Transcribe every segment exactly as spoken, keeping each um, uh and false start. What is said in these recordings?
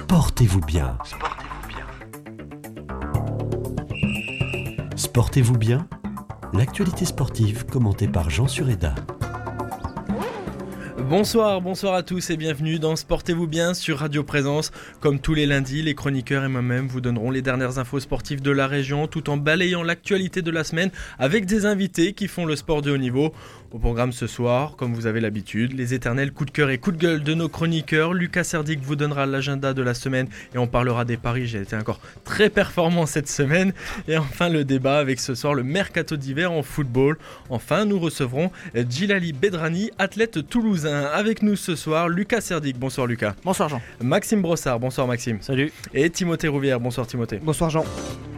Sportez-vous bien. Sportez-vous bien. Sportez-vous bien, l'actualité sportive commentée par Jean Sureda. Bonsoir, bonsoir à tous et bienvenue dans Sportez-vous bien sur Radio Présence. Comme tous les lundis, les chroniqueurs et moi-même vous donnerons les dernières infos sportives de la région tout en balayant l'actualité de la semaine avec des invités qui font le sport de haut niveau. Au programme ce soir, comme vous avez l'habitude, les éternels coups de cœur et coups de gueule de nos chroniqueurs. Lucas Serdic vous donnera l'agenda de la semaine et on parlera des paris. J'ai été encore très performant cette semaine. Et enfin le débat avec ce soir le mercato d'hiver en football. Enfin nous recevrons Djilali Bedrani, athlète toulousain. Avec nous ce soir, Lucas Serdic. Bonsoir Lucas. Bonsoir Jean. Maxime Brossard. Bonsoir Maxime. Salut. Et Timothée Rouvière. Bonsoir Timothée. Bonsoir Jean.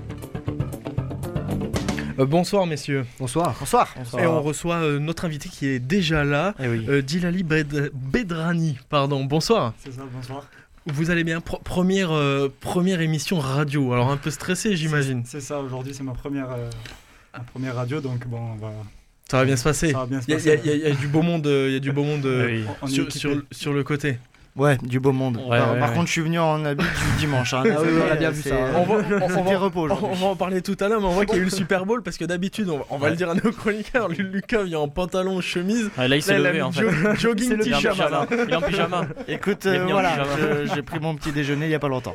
Euh, bonsoir messieurs. Bonsoir. Bonsoir. Bonsoir. Et on reçoit euh, notre invité qui est déjà là, eh oui. euh, Djilali Bed- Bedrani. Pardon. Bonsoir. C'est ça, bonsoir. Vous allez bien. Pro- première, euh, première émission radio. Alors un peu stressé j'imagine. C'est, c'est ça, aujourd'hui c'est ma première, euh, ma première radio, donc bon, on va... Ça va bien se passer. Ça va bien se Il y, passer. y, y, y a du beau monde, il y a du beau monde euh, Oui. On est sur, équipés. sur, sur le côté. Ouais, du beau monde. Ouais, par ouais, par ouais. contre, je suis venu en habit du dimanche. Hein. Ah oui, on a bien vu C'est- ça, hein. On va, on, on C'était va- repos aujourd'hui. on va en parler tout à l'heure, mais on voit qu'il y a eu le Super Bowl parce que d'habitude, on, va- on va Ouais. le dire à nos chroniqueurs, Lu- Lucas vient en pantalon, chemise. Ah, là, il s'est Là, il a levé mis en fait. jo- jogging Il est en t-shirt. pyjama. Il est en pyjama. Écoute, Il est euh, venu en voilà, pyjama. je- j'ai pris mon petit déjeuner il y a pas longtemps.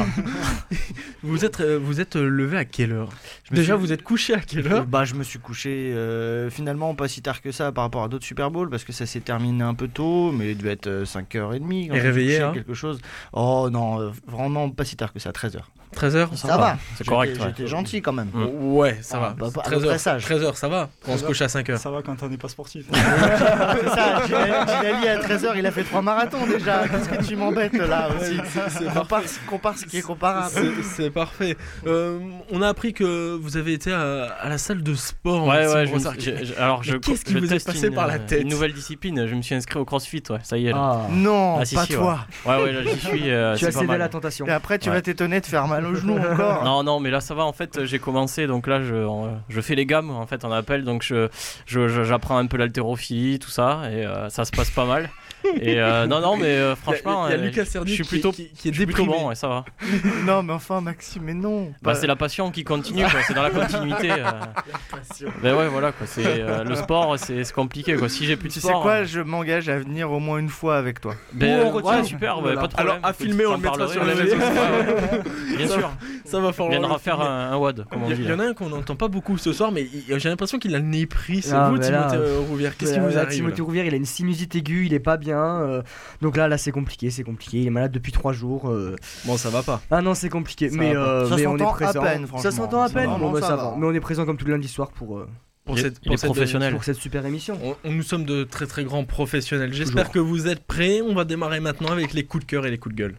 Vous êtes, euh, vous êtes euh, levé à quelle heure Je me Déjà, suis- vous êtes couché à quelle Euh, heure bah, je me suis couché euh, finalement pas si tard que ça par rapport à d'autres Super Bowl parce que ça s'est terminé un peu tôt, mais il devait être euh, cinq heures trente. Quand Et je me suis réveillé, couché, hein quelque chose. Oh non, euh, vraiment pas si tard que ça, treize heures. treize heures Ça va, C'est J'étais- correct, ouais. J'étais gentil quand même. Mm. Ouais, ça Ah, va. bah, pas- à treize notre heures, sage. treize heures, ça va. On se couche à cinq heures. Ça va quand on n'est pas sportif. C'est ça, Djilali Djilali, à treize heures il a fait trois marathons déjà. Qu'est-ce que tu m'embêtes là aussi c'est compare, compare ce qui est comparable. C'est, c'est parfait. Euh, on a appris que vous avez été à, à la salle de sport. Ouais, Maxime ouais, je, Brossard. je- je- alors je, Mais qu'est-ce qui je vous est teste passé une, par la tête Une nouvelle discipline, je me suis inscrit au CrossFit, ouais, ça y est. Là. Ah, Non, Ah, si, pas si, toi. Ouais, ouais, là j'y suis. euh, tu c'est as pas cédé à mal. la tentation. Et après, tu Ouais. vas t'étonner de faire mal au genou encore. Non, non, mais là ça va en fait, j'ai commencé donc là je, euh, je fais les gammes en fait, on appelle donc je, je, je- j'apprends un peu l'haltérophilie, tout ça et euh, ça se passe pas mal. Et euh, non, non, mais euh, franchement, il y a, il y a euh, Lucas je Serdic suis qui, plutôt, qui, qui est je suis plutôt déprimé. bon, ouais, ça va. Non, mais enfin, Maxime, mais non. Bah, c'est la passion qui continue, quoi. C'est dans la continuité. euh. Ben ouais, voilà, quoi. C'est, euh, le sport, c'est, c'est compliqué, quoi. Si j'ai plus de Tu sais sport. quoi, euh, je m'engage à venir au moins une fois avec toi. ben, Ou on euh, retient. ouais, super, bah, Voilà. pas de problème. Alors, à Écoute, filmer, on t'en le mettra parlerai, sur les ouais, réseaux ouais, sociaux. ouais. Bien sûr. Ça va On falloir. viendra le faire filmer. un, un W A D, comme on Il y, dit. il y là. en a un qu'on n'entend pas beaucoup ce soir, mais il- j'ai l'impression qu'il a le nez pris. C'est Ah, vous, mais là, Timothée euh, Rouvière. Qu'est-ce qui Là, vous là, arrive Timothée là Rouvière, il a une sinusite aiguë, il est pas bien. euh, donc là, là, c'est compliqué, c'est compliqué. Il est malade depuis trois jours. euh. Bon, ça va pas. Ah non, c'est compliqué. Ça mais va pas. euh, Ça mais on est s'entend à présent. peine, Ça franchement. s'entend à Ça peine. va, Bon, bah, ça ça va. va. Mais on est présent comme tous les lundis soirs pour, euh, Pour Il est- cette, il est pour cette- professionnel. pour cette super émission. On, on- nous sommes de très très grands professionnels. J'espère Toujours. que vous êtes prêts. On va démarrer maintenant avec les coups de cœur et les coups de gueule.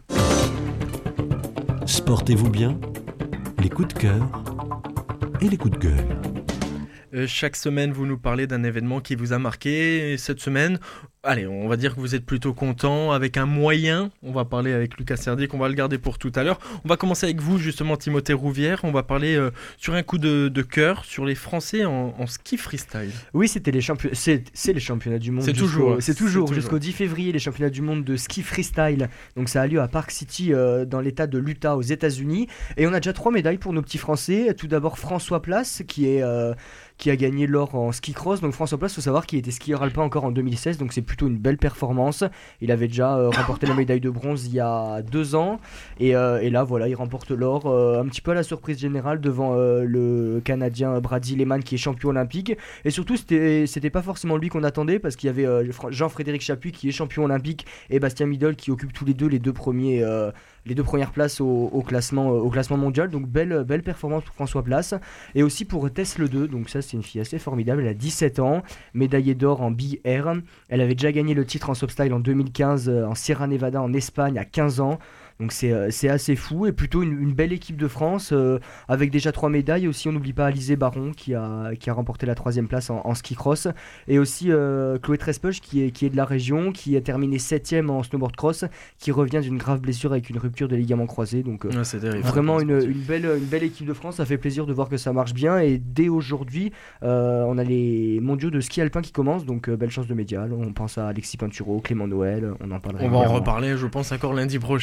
Sportez-vous bien, les coups de cœur et les coups de gueule. Euh, chaque semaine, vous nous parlez d'un événement qui vous a marqué. Et cette semaine, allez, on va dire que vous êtes plutôt content avec un moyen. On va parler avec Lucas Serdic, on va le garder pour tout à l'heure. On va commencer avec vous, justement, Timothée Rouvière. On va parler euh, sur un coup de, de cœur sur les Français en, en ski freestyle. Oui, c'était les championnats. C'est, c'est les championnats du monde. C'est jusqu'au- toujours, C'est c'est toujours toujours. jusqu'au dix février les championnats du monde de ski freestyle. Donc ça a lieu à Park City euh, dans l'État de l'Utah aux États-Unis. Et on a déjà trois médailles pour nos petits Français. Tout d'abord François Place qui est euh, qui a gagné l'or en ski cross. Donc François Place, faut savoir qu'il était skieur alpin encore en deux mille seize. Donc c'est plutôt une belle performance. Il avait déjà euh, remporté la médaille de bronze il y a deux ans. Et, euh, et là voilà, il remporte l'or euh, un petit peu à la surprise générale devant euh, le Canadien Brady Lehman qui est champion olympique. Et surtout, c'était, c'était pas forcément lui qu'on attendait parce qu'il y avait euh, Fra- Jean-Frédéric Chapuis qui est champion olympique et Bastien Midol qui occupe tous les deux les deux premiers, euh, les deux premières places au, au classement, euh, au classement mondial. Donc belle, belle performance pour François Place. Et aussi pour Tess Le deux, donc ça c'est une fille assez formidable, elle a dix-sept ans, médaillée d'or en Big Air. Elle avait déjà gagné le titre en slopestyle en deux mille quinze euh, en Sierra Nevada en Espagne à quinze ans. Donc c'est, euh, c'est assez fou et plutôt une, une belle équipe de France euh, avec déjà trois médailles. Et aussi on n'oublie pas Alizé Baron qui a, qui a remporté la troisième place en, en ski cross. Et aussi euh, Chloé Trespech qui est, qui est de la région, qui a terminé septième en snowboard cross, qui revient d'une grave blessure avec une rupture des ligaments croisés. Donc euh, Ouais, c'est terrible. vraiment une, une, belle, une belle équipe de France. Ça fait plaisir de voir que ça marche bien. Et dès aujourd'hui, euh, on a les mondiaux de ski alpin qui commencent. Donc euh, belle chance de médial. On pense à Alexis Pinturo, Clément Noël, on en parlera. On va en reparler, je pense, encore lundi prochain.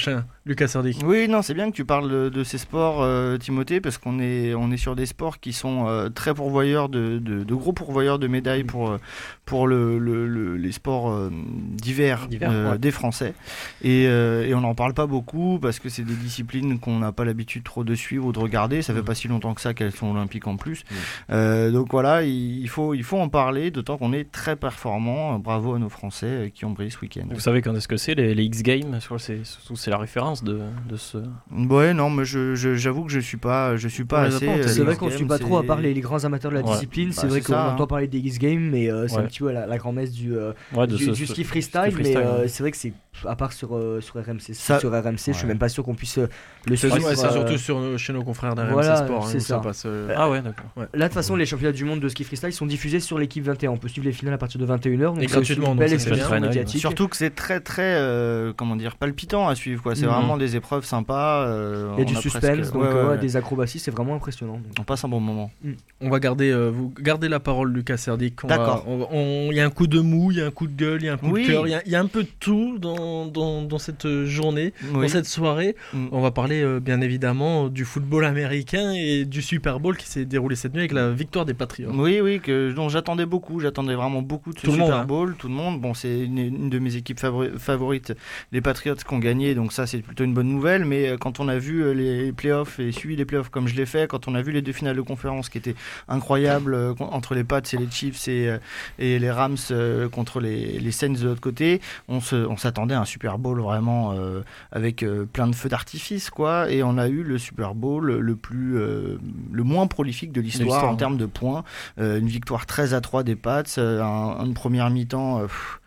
Lucas Serdic. Oui, non, c'est bien que tu parles de, de ces sports, euh, Timothée, parce qu'on est, on est sur des sports qui sont euh, très pourvoyeurs, de, de, de gros pourvoyeurs de médailles pour, euh, pour le, le, le, les sports euh, d'hiver, D'hiver, euh, ouais. des Français. Et, euh, et on n'en parle pas beaucoup parce que c'est des disciplines qu'on n'a pas l'habitude trop de suivre ou de regarder. Ça fait pas si longtemps que ça qu'elles sont olympiques en plus. Euh, donc voilà, il, il, faut, il faut en parler, d'autant qu'on est très performants. Bravo à nos Français euh, qui ont brillé ce week-end. Vous savez quand est-ce que c'est les, les X Games? Je crois que c'est, c'est la référence de, de ce. Ouais, non, mais je, je, j'avoue que je suis pas, je suis pas On les a assez. pas en tête. euh, C'est les vrai X qu'on ne suit Games, pas trop à c'est- part les, les grands amateurs de la Ouais. discipline. Bah, c'est vrai c'est qu'on ça, entend hein. parler des X Games, mais euh, c'est Ouais. un petit peu la, la grand-messe du, euh, Ouais, de du, ce, du ce- ski freestyle. ski freestyle, mais euh, ouais. c'est vrai que c'est, à part sur, euh, sur R M C, Ça- sur R M C, je suis ouais. même pas sûr qu'on puisse euh, le C'est, suivre. ouais, c'est euh, surtout sur nos- chez nos confrères d'R M C voilà, Sport, hein, c'est où ça. passe. euh, Ah ouais, d'accord. ouais. Là, de toute façon, les championnats du monde de ski freestyle sont diffusés sur l'équipe vingt et un. On peut suivre les finales à partir de vingt et une heures. Donc Et c'est aussi gratuitement, une donc belle ça, c'est exposition bien. médiatique. Surtout que c'est très très euh, comment dire palpitant à suivre quoi. C'est Mhm. vraiment des épreuves sympas. euh, Il y a on du presque- suspense, donc ouais, euh, ouais, ouais, des acrobaties, c'est vraiment impressionnant. donc. On passe un bon moment. On va garder, euh, vous gardez la parole, Lucas Serdic. On D'accord. va- on- on- Il y a un coup de mou, il y a un coup de gueule, il y a un coup Oui. de cœur, il y a- il y, a un peu de tout dans, dans, dans cette journée, Oui. dans cette soirée. Mm. On va parler euh, bien évidemment du football américain et du Super Bowl qui s'est déroulé cette nuit avec la victoire des Patriots. Oui, oui, que dont j'attendais beaucoup. J'attendais vraiment beaucoup de ce Tout le Super monde, hein. Bowl. Tout le monde. Bon, c'est une, une de mes équipes favori- favorites, les Patriots, qui ont gagné. Donc ça, c'est plutôt une bonne nouvelle. Mais euh, quand on a vu euh, les playoffs et suivi les playoffs comme je l'ai fait, quand on a vu les deux finales de conférence qui étaient incroyables euh, con- entre les Pats et les Chiefs et, euh, et les Rams euh, contre les, les Saints de l'autre côté, on, se, on s'attendait à un Super Bowl vraiment euh, avec euh, plein de feux d'artifice, quoi. Et on a eu le Super Bowl le plus, euh, le moins prolifique de l'histoire, l'histoire, en ouais. termes de points. Euh, une victoire treize à trois des Pats, euh, un, une première mi-temps. euh, pff,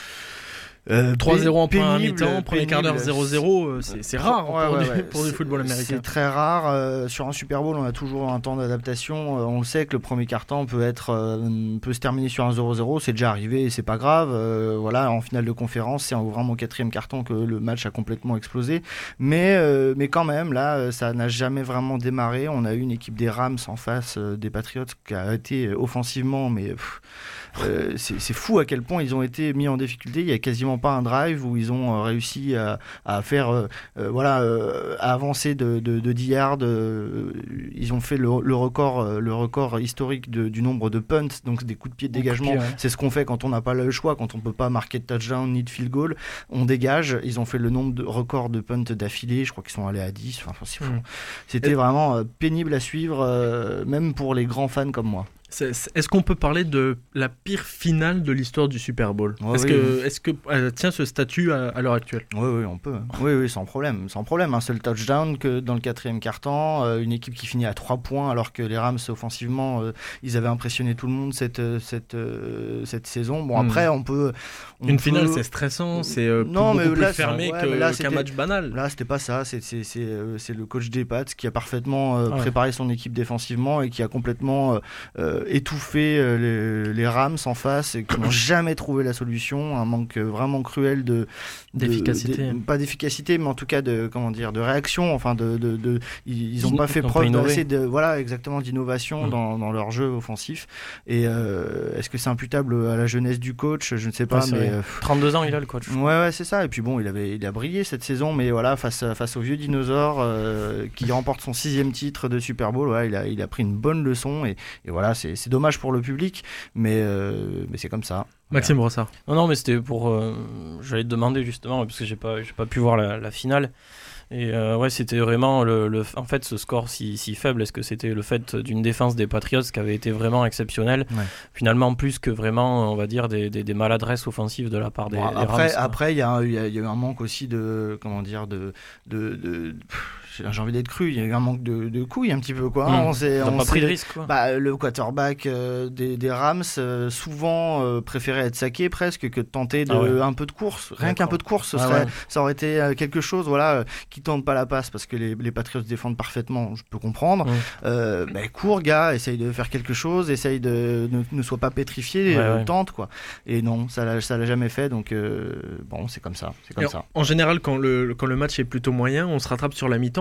euh, trois zéro en pénible, première mi-temps, premier quart d'heure pénible. zéro zéro, euh, c'est, c'est rare Ouais, pour, ouais, du, ouais. pour du C'est- football américain. C'est très rare. euh, sur un Super Bowl, on a toujours un temps d'adaptation. Euh, on le sait que le premier quart-temps peut être, euh, peut se terminer sur un zéro zéro. C'est déjà arrivé et c'est pas grave. Euh, voilà, en finale de conférence, c'est en ouvrant mon quatrième quart-temps que le match a complètement explosé. Mais, euh, mais quand même, là, euh, ça n'a jamais vraiment démarré. On a eu une équipe des Rams en face euh, des Patriots qui a été euh, offensivement, mais pff, euh, c'est, c'est fou à quel point ils ont été mis en difficulté. Il y a quasiment pas un drive où ils ont euh, réussi à, à faire, euh, euh, voilà, euh, à avancer de, de, de dix yards. euh, ils ont fait le, le record, euh, le record historique de, du nombre de punts, donc des coups de pied de dégagement. pied, ouais. C'est ce qu'on fait quand on n'a pas le choix, quand on peut pas marquer de touchdown ni de field goal. On dégage. Ils ont fait le nombre de records de punts d'affilée. Je crois qu'ils sont allés à dix. Enfin, c'est fou. Mm. C'était vraiment euh, pénible à suivre, euh, même pour les grands fans comme moi. C'est- c'est- Est-ce qu'on peut parler de la pire finale de l'histoire du Super Bowl? Ouais, Est-ce oui. que, est-ce que elle tient ce statut à, à l'heure actuelle? Oui, oui, on peut. Oui, oui, sans problème. Sans problème. Un seul touchdown que dans le quatrième quart-temps. euh, une équipe qui finit à trois points alors que les Rams, offensivement, euh, ils avaient impressionné tout le monde cette, euh, cette, euh, cette saison. Bon, Hmm. après, on peut. on Une peut- finale, c'est stressant, c'est euh, Non, beaucoup mais plus là, fermé ouais, que- mais là, qu'un c'était- match banal. Là, c'était pas ça. C'est, c'est, c'est, euh, c'est le coach des Pats qui a parfaitement euh, Ah ouais. préparé son équipe défensivement et qui a complètement euh, euh, étouffé euh, les, les Rams en face et qui n'ont jamais trouvé la solution. Un manque euh, vraiment cruel de, de- D'efficacité. de- pas d'efficacité, mais en tout cas de comment dire, de réaction. Enfin, de, de, de- ils n'ont Ils pas fait n'ont pas preuve innové. d'assez de voilà exactement d'innovation Mm. dans, dans leur jeu offensif. Et euh, est-ce que c'est imputable à la jeunesse du coach? Je ne sais pas, Ah, c'est mais. vrai. euh, trente-deux ans, il a le coach. Ouais, ouais, c'est ça. Et puis bon, il avait, il a brillé cette saison, mais voilà, face, à- face au vieux dinosaure euh, qui remporte son sixième titre de Super Bowl, ouais, il a, il a pris une bonne leçon. Et, et voilà, c'est, c'est dommage pour le public, mais, euh, mais c'est comme ça. Maxime Brossard. Non, non, mais c'était pour. euh, J'allais te demander justement, parce que j'ai pas, j'ai pas pu voir la, la finale. Et euh, ouais, c'était vraiment le, le. En fait, ce score si, si faible, est-ce que c'était le fait d'une défense des Patriots qui avait été vraiment exceptionnelle? Ouais. Finalement, plus que vraiment, on va dire, des, des, des maladresses offensives de la part des, Bon, des après, Rams, quoi. après, il y, a un- il y a il y a eu un manque aussi de, comment dire, de, de, de- pff, j'ai envie d'être cru. Il y a eu un manque de, de couilles un petit peu, quoi. Mmh. On s'est, Ils ont on pas pris s'est- de risque, quoi. Bah, le quarterback euh, des, des Rams euh, souvent euh, préférait être saqué presque que de tenter de, Ah ouais. un peu de course. Rien D'accord. qu'un peu de course, ce Ah serait, ouais. ça aurait été euh, quelque chose, voilà, euh, qui tente pas la passe parce que les, les Patriots défendent parfaitement. Je peux comprendre. Mmh. Euh, bah, cours, gars, essaye de faire quelque chose, essaye de ne, ne sois pas pétrifié, Ouais, euh, ouais. tente quoi. Et non, ça l'a, ça l'a jamais fait. Donc euh, bon, c'est comme ça, c'est comme Et ça. En général, quand le, quand le match est plutôt moyen, on se rattrape sur la mi-temps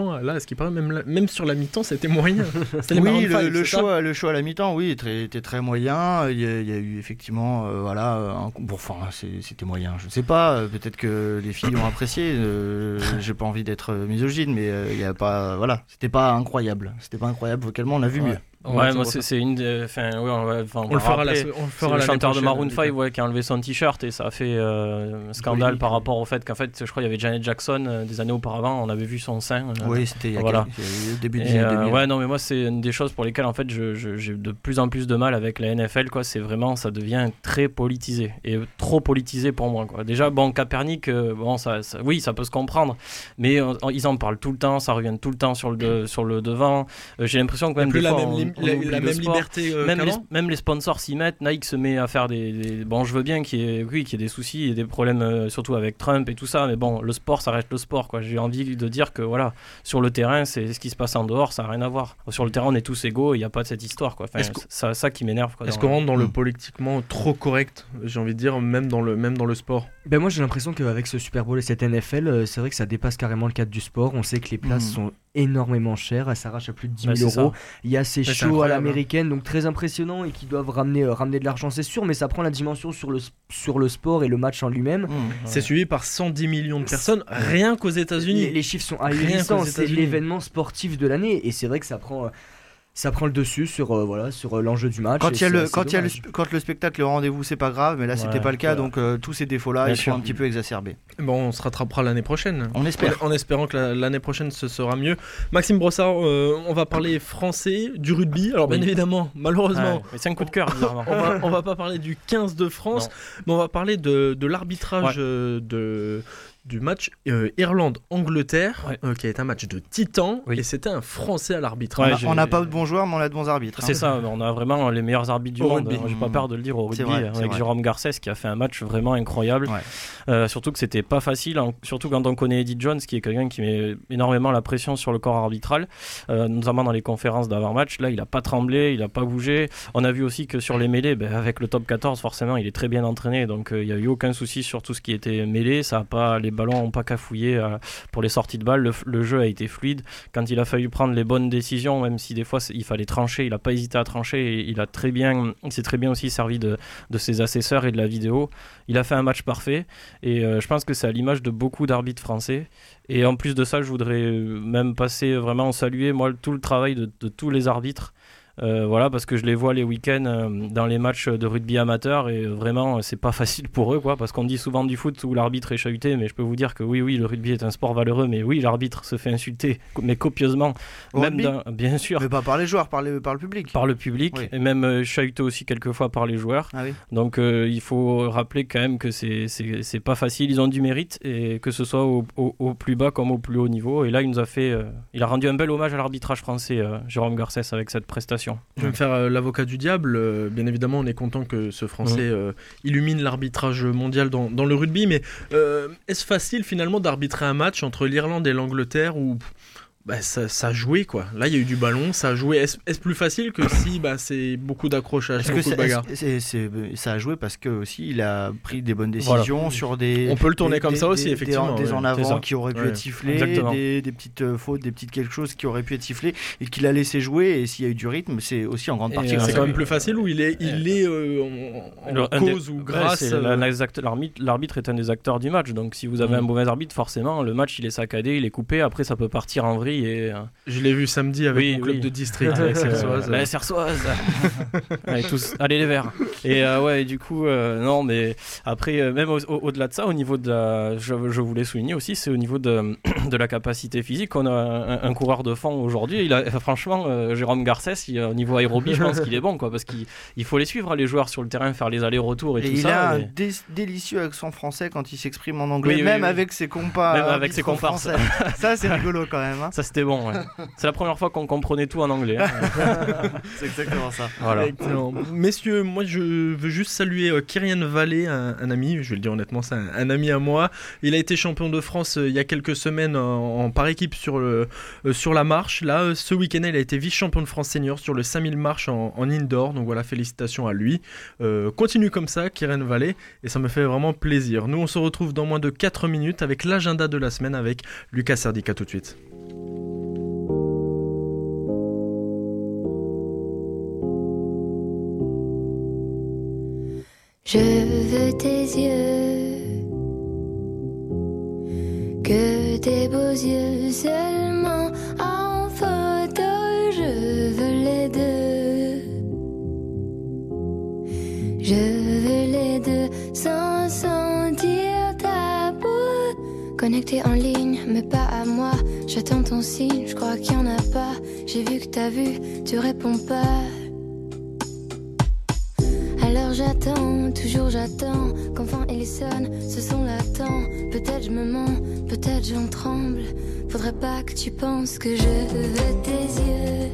mi-temps, là, ce qui paraît, même, la, même sur la mi-temps, c'était moyen. C'était les oui, le, five, le, c'est show, ça le show à la mi-temps, oui, était, était très moyen. Il y, a, il y a eu effectivement, euh, voilà, un, bon, enfin, c'est, c'était moyen. Je ne sais pas, peut-être que les filles l'ont apprécié. Euh, j'ai pas envie d'être misogyne, mais euh, il y a pas, voilà, c'était pas incroyable. C'était pas incroyable vocalement, on a vu ouais. mieux. Ouais, moi c'est, c'est une des. Enfin, ouais, on va, on on le fera, la, on le fera le l'année chanteur prochaine, de Maroon five ouais, qui a enlevé son t-shirt et ça a fait euh, scandale Polémique, par rapport au fait qu'en fait, je crois qu'il y avait Janet Jackson euh, des années auparavant, on avait vu son sein. Euh, oui, c'était il y a voilà. quelques, début des années deux mille. Ouais, non, mais moi c'est une des choses pour lesquelles en fait je, je, j'ai de plus en plus de mal avec la N F L, quoi. C'est vraiment, ça devient très politisé et trop politisé pour moi, quoi. Déjà, bon, Kaepernick, euh, bon, ça, ça, oui, ça peut se comprendre, mais euh, ils en parlent tout le temps, ça revient tout le temps sur le, de, sur le devant. Euh, j'ai l'impression que même des la fois, même, on, lim- on la, oublie la le même sport. liberté euh, même, les, même les sponsors s'y mettent. Nike se met à faire des, des... bon, je veux bien qu'il y ait, oui, qu'il y ait des soucis et des problèmes, euh, surtout avec Trump et tout ça, mais bon, le sport, ça reste le sport, quoi. J'ai envie de dire que voilà, sur le terrain, c'est ce qui se passe en dehors, ça n'a rien à voir. Sur le terrain, on est tous égaux, il n'y a pas de cette histoire, quoi. Enfin, est-ce que... c'est ça qui m'énerve, quoi. Est-ce qu'on rentre dans le politiquement trop correct, j'ai envie de dire, même dans le, même dans le sport? Ben moi j'ai l'impression qu'avec ce Super Bowl et cette N F L, c'est vrai que ça dépasse carrément le cadre du sport. On sait que les places mmh. sont énormément chères, elles s'arrachent à plus de dix mille euros. Il y a ces shows à l'américaine, donc très impressionnants et qui doivent ramener, euh, ramener de l'argent, c'est sûr, mais ça prend la dimension sur le, sur le sport et le match en lui-même. Mmh. C'est suivi par cent dix millions de personnes, rien qu'aux États-Unis. Les, les chiffres sont ahurissants, c'est l'événement sportif de l'année et c'est vrai que ça prend... ça prend le dessus sur, euh, voilà, sur euh, l'enjeu du match. Quand, y a le, quand, y a le, quand le spectacle, le rendez-vous, c'est pas grave, mais là, ouais, c'était pas le cas, voilà. Donc euh, tous ces défauts-là, Bien ils sûr. sont un petit peu exacerbés. Bon, on se rattrapera l'année prochaine. On espère. En, en espérant que la, l'année prochaine, ce sera mieux. Maxime Brossard, euh, on va parler français, du rugby. Alors, oui. bien évidemment, malheureusement. Ouais, c'est un coup de cœur, on, on, va, on va pas parler du quinze de France, non. mais on va parler de, de l'arbitrage ouais. euh, de... du match euh, Irlande-Angleterre, ouais. euh, qui est un match de titan, oui. et c'était un Français à l'arbitre. Ouais, on n'a pas de bons joueurs, mais on a de bons arbitres. C'est hein. ça, on a vraiment les meilleurs arbitres du au monde. Rugby. J'ai pas peur de le dire au rugby, vrai, avec vrai. Jérôme Garcès qui a fait un match vraiment incroyable. Ouais. Euh, surtout que c'était pas facile, hein, surtout quand on connaît Eddie Jones, qui est quelqu'un qui met énormément la pression sur le corps arbitral, euh, notamment dans les conférences d'avant-match. Là, il a pas tremblé, il a pas bougé. On a vu aussi que sur les mêlées, ben, avec le top quatorze, forcément, il est très bien entraîné, donc il euh, y a eu aucun souci sur tout ce qui était mêlé. Ça a pas les ballons n'ont pas cafouillé euh, pour les sorties de balles, le, le jeu a été fluide. Quand il a fallu prendre les bonnes décisions, même si des fois il fallait trancher, il n'a pas hésité à trancher et il, a très bien, il s'est très bien aussi servi de, de ses assesseurs et de la vidéo. Il a fait un match parfait et euh, je pense que c'est à l'image de beaucoup d'arbitres français. Et en plus de ça, je voudrais même passer vraiment saluer moi, tout le travail de, de tous les arbitres. Euh, voilà, parce que je les vois les week-ends euh, dans les matchs de rugby amateur et euh, vraiment c'est pas facile pour eux, quoi, parce qu'on dit souvent du foot où l'arbitre est chahuté, mais je peux vous dire que oui oui le rugby est un sport valeureux, mais oui l'arbitre se fait insulter mais copieusement, au même dans, bien sûr, mais pas par les joueurs, par, les, par le public par le public oui. Et même euh, chahuté aussi quelquefois par les joueurs. Ah oui. Donc euh, il faut rappeler quand même que c'est, c'est, c'est pas facile, ils ont du mérite et que ce soit au, au, au plus bas comme au plus haut niveau, et là il nous a fait euh, il a rendu un bel hommage à l'arbitrage français, euh, Jérôme Garcès, avec cette prestation. Je vais me faire euh, l'avocat du diable. Euh, bien évidemment, on est content que ce Français euh, illumine l'arbitrage mondial dans, dans le rugby. Mais euh, est-ce facile finalement d'arbitrer un match entre l'Irlande et l'Angleterre où bah, ça, ça a joué, quoi. Là, il y a eu du ballon, ça a joué. Est-ce, est-ce plus facile que si bah, c'est beaucoup d'accrochage, est-ce beaucoup que de bagarres c'est, c'est, c'est, ça a joué parce que aussi il a pris des bonnes décisions voilà. sur des. On peut le tourner des, comme des, ça aussi, des, effectivement. Des, des en avant qui auraient pu ouais. être sifflés, des, des petites euh, fautes, des petites quelque chose qui auraient pu être sifflées et qu'il a laissé jouer. Et s'il y a eu du rythme, c'est aussi en grande partie. Et, euh, c'est quand même plus facile où il est, il est euh, en, en cause des, ou grâce. Ouais, euh... l'arbitre, l'arbitre est un des acteurs du match. Donc si vous avez mmh. un mauvais arbitre, forcément, le match il est saccadé, il est coupé. Après, ça peut partir en vrille et. Euh... Je l'ai vu samedi avec oui, mon club oui. de district, avec Sersoise. La Sersoise. Allez, tous, allez les Verts. Et euh, ouais, du coup, euh, non, mais après, euh, même au, au, au-delà de ça, au niveau de la, je, je voulais souligner aussi, c'est au niveau de, de la capacité physique. On a un, un coureur de fond aujourd'hui. Il a, franchement, euh, Jérôme Garcès, il, au niveau aérobie, je pense qu'il est bon, quoi, parce qu'il il faut les suivre, les joueurs sur le terrain, faire les allers-retours et, et tout il ça. Il a mais... un dé- délicieux accent français quand il s'exprime en anglais, oui, même oui, oui. avec ses compas. Même avec ses comparses. Ça, c'est rigolo quand même. Hein. Ça, c'était bon. Ouais. C'est la première fois qu'on comprenait tout en anglais. Hein. C'est exactement ça. Voilà. Excellent. Messieurs, moi je veux juste saluer euh, Kyrian Vallée, un, un ami, je vais le dire honnêtement, c'est un, un ami à moi. Il a été champion de France euh, il y a quelques semaines en, en par équipe sur, le, euh, sur la marche. Là, euh, ce week-end, il a été vice-champion de France senior sur le cinq mille marches en, en indoor. Donc voilà, félicitations à lui. Euh, continue comme ça, Kyrian Vallée, et ça me fait vraiment plaisir. Nous, on se retrouve dans moins de quatre minutes avec l'agenda de la semaine avec Lucas Serdica tout de suite. tes yeux, que tes beaux yeux seulement en photo, je veux les deux. Je veux les deux sans sentir ta peau. Connecté en ligne, mais pas à moi. J'attends ton signe, je crois qu'il y en a pas. J'ai vu que t'as vu, tu réponds pas. Alors j'attends, toujours j'attends qu'enfin il sonne, ce son l'attend. Peut-être je me mens, peut-être j'en tremble. Faudrait pas que tu penses que je veux tes yeux,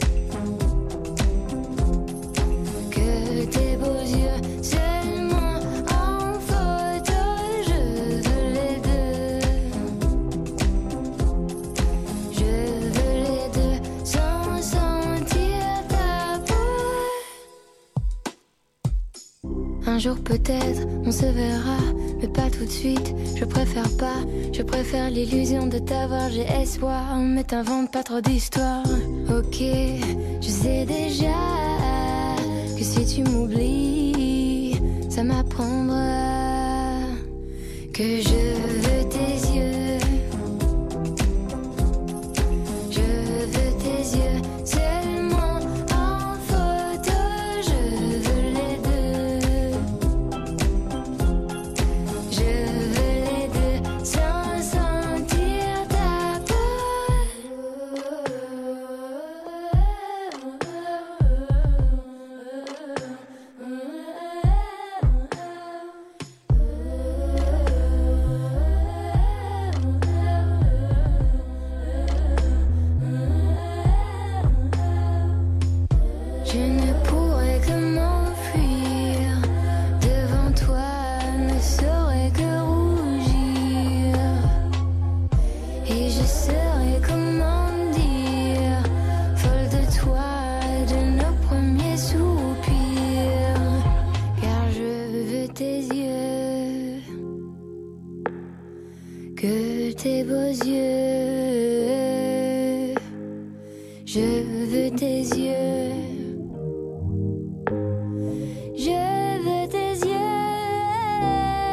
que tes beaux yeux seulement en photo. Je veux les deux, je veux les deux sans sentir ta peau. Un jour peut-être on se verra, mais pas tout de suite, je préfère pas. Je préfère l'illusion de t'avoir, j'ai espoir. Mais t'inventes pas trop d'histoires. Ok, je sais déjà que si tu m'oublies, ça m'apprendra que je veux tes yeux, je veux tes yeux seulement en photo. Je veux les deux, je veux les deux sans sentir ta peau. Je ne pourrais que m'enfuir devant toi, ne saurais que rougir. Et je saurais comment dire, folle de toi, de nos premiers soupirs. Car je veux tes yeux, que tes beaux yeux. Je veux tes yeux, je veux tes yeux,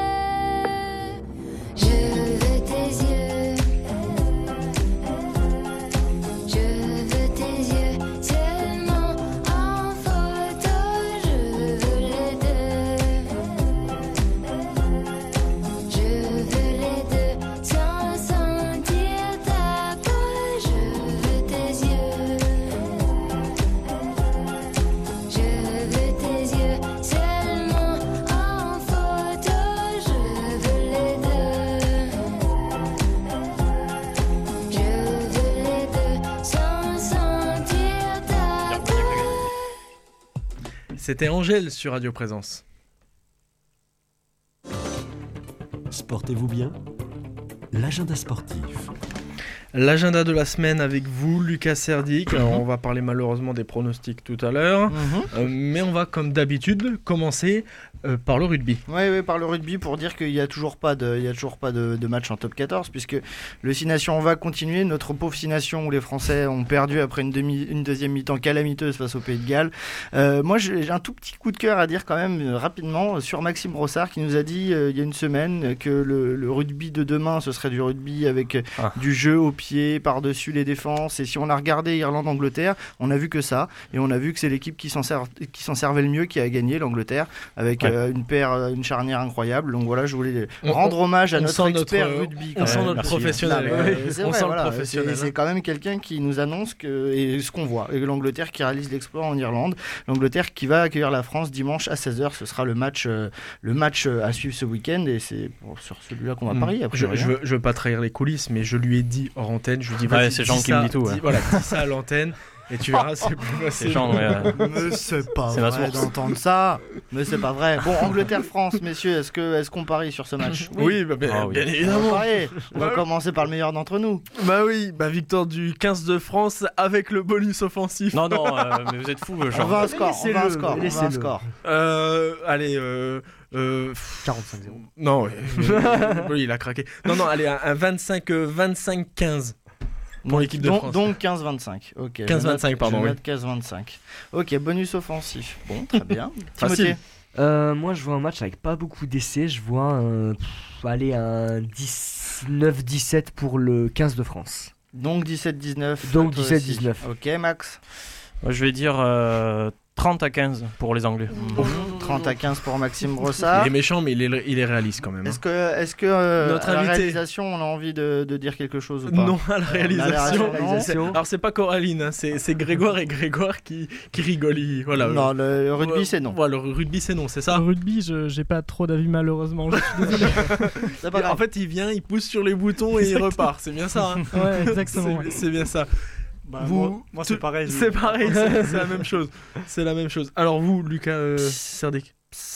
je veux tes yeux, je veux tes yeux seulement en photo. Je veux les deux, je veux les deux sans sentir ta peau. Je veux tes yeux, je veux tes yeux seulement en photo. Je veux les deux, je veux les deux sans sentir ta peau. C'était Angèle sur Radio Présence. Sportez-vous bien ? L'agenda sportif. L'agenda de la semaine avec vous, Lucas Serdic. Alors, on va parler malheureusement des pronostics tout à l'heure, euh, mais on va comme d'habitude commencer euh, par le rugby. Oui, ouais, par le rugby, pour dire qu'il n'y a toujours pas, de, il y a toujours pas de, de match en top quatorze, puisque le Six Nations va continuer. Notre pauvre Six Nations où les Français ont perdu après une, demi, une deuxième mi-temps calamiteuse face au Pays de Galles. Euh, moi, j'ai un tout petit coup de cœur à dire quand même euh, rapidement sur Maxime Brossard qui nous a dit euh, il y a une semaine que le, le rugby de demain, ce serait du rugby avec ah. du jeu au pied, par-dessus les défenses. Et si on a regardé Irlande-Angleterre, on a vu que ça. Et on a vu que c'est l'équipe qui s'en, sert, qui s'en servait le mieux qui a gagné, l'Angleterre, avec ouais. euh, une paire, une charnière incroyable. Donc voilà, je voulais on, rendre hommage à notre expert notre, rugby. On sent notre professionnel. Là, ouais, c'est on vrai, sent voilà, le professionnel. C'est, c'est quand même quelqu'un qui nous annonce que, et ce qu'on voit. Et l'Angleterre qui réalise l'exploit en Irlande. L'Angleterre qui va accueillir la France dimanche à seize heures. Ce sera le match, euh, le match à suivre ce week-end. Et c'est sur celui-là qu'on va mmh. parier. Je, je, veux, je veux pas trahir les coulisses, mais je lui ai dit hors antenne. Je lui dis, ouais, c'est Jean qui me dit tout. Ouais. Dis, voilà, dis ça à l'antenne et tu verras, c'est plus facile. C'est Jean, ouais. Mais c'est pas c'est vrai d'entendre ça. Mais c'est pas vrai. Bon, Angleterre-France, messieurs, est-ce, que, est-ce qu'on parie sur ce match ? Oui, oui bah, bien, ah, oui. bien évidemment. On va, on va commencer par le meilleur d'entre nous. Bah oui, bah victoire du quinze de France avec le bonus offensif. Non, non, euh, mais vous êtes fous, Jean. On va un score, on va un score, on va un score. Euh, allez, euh... Euh, quarante-cinq zéro. Non, ouais. Oui, il a craqué. Non, non, allez, un vingt-cinq quinze pour donc, l'équipe de donc, France. Donc quinze vingt-cinq. Ok. quinze vingt-cinq, pardon. Je oui. note quinze vingt-cinq. Ok, bonus offensif. Bon, très bien. Facile. Euh, moi, je vois un match avec pas beaucoup d'essais. Je vois un, pff, aller un dix-neuf dix-sept pour le quinze de France. Donc dix-sept dix-neuf. Donc dix-sept dix-neuf. Ok, Max. Moi, je vais dire euh, trente à quinze pour les Anglais. Mmh. trente à quinze pour Maxime Brossard. Il est méchant, mais il est, il est réaliste quand même. Est-ce que, est-ce que euh, Notre à la invité- réalisation, on a envie de, de dire quelque chose ou pas? Non, à la réalisation. la réalisation, non. Alors, c'est pas Coraline, hein, c'est, c'est Grégoire et Grégoire qui, qui rigolent. ils- Voilà. Non, le, le rugby, Ouais, c'est non. Voilà, le rugby, c'est non, c'est ça. Au rugby, je j'ai pas trop d'avis malheureusement. Je suis désolé. C'est pas grave. En fait, il vient, il pousse sur les boutons et il repart. C'est bien ça. Hein. Ouais, exactement. C'est, ouais. c'est bien ça. Bah, Vous- moi, moi, c'est tout- pareil. je- C'est pareil, c'est, c'est la même chose. C'est la même chose. Alors vous, Lucas euh, Serdic.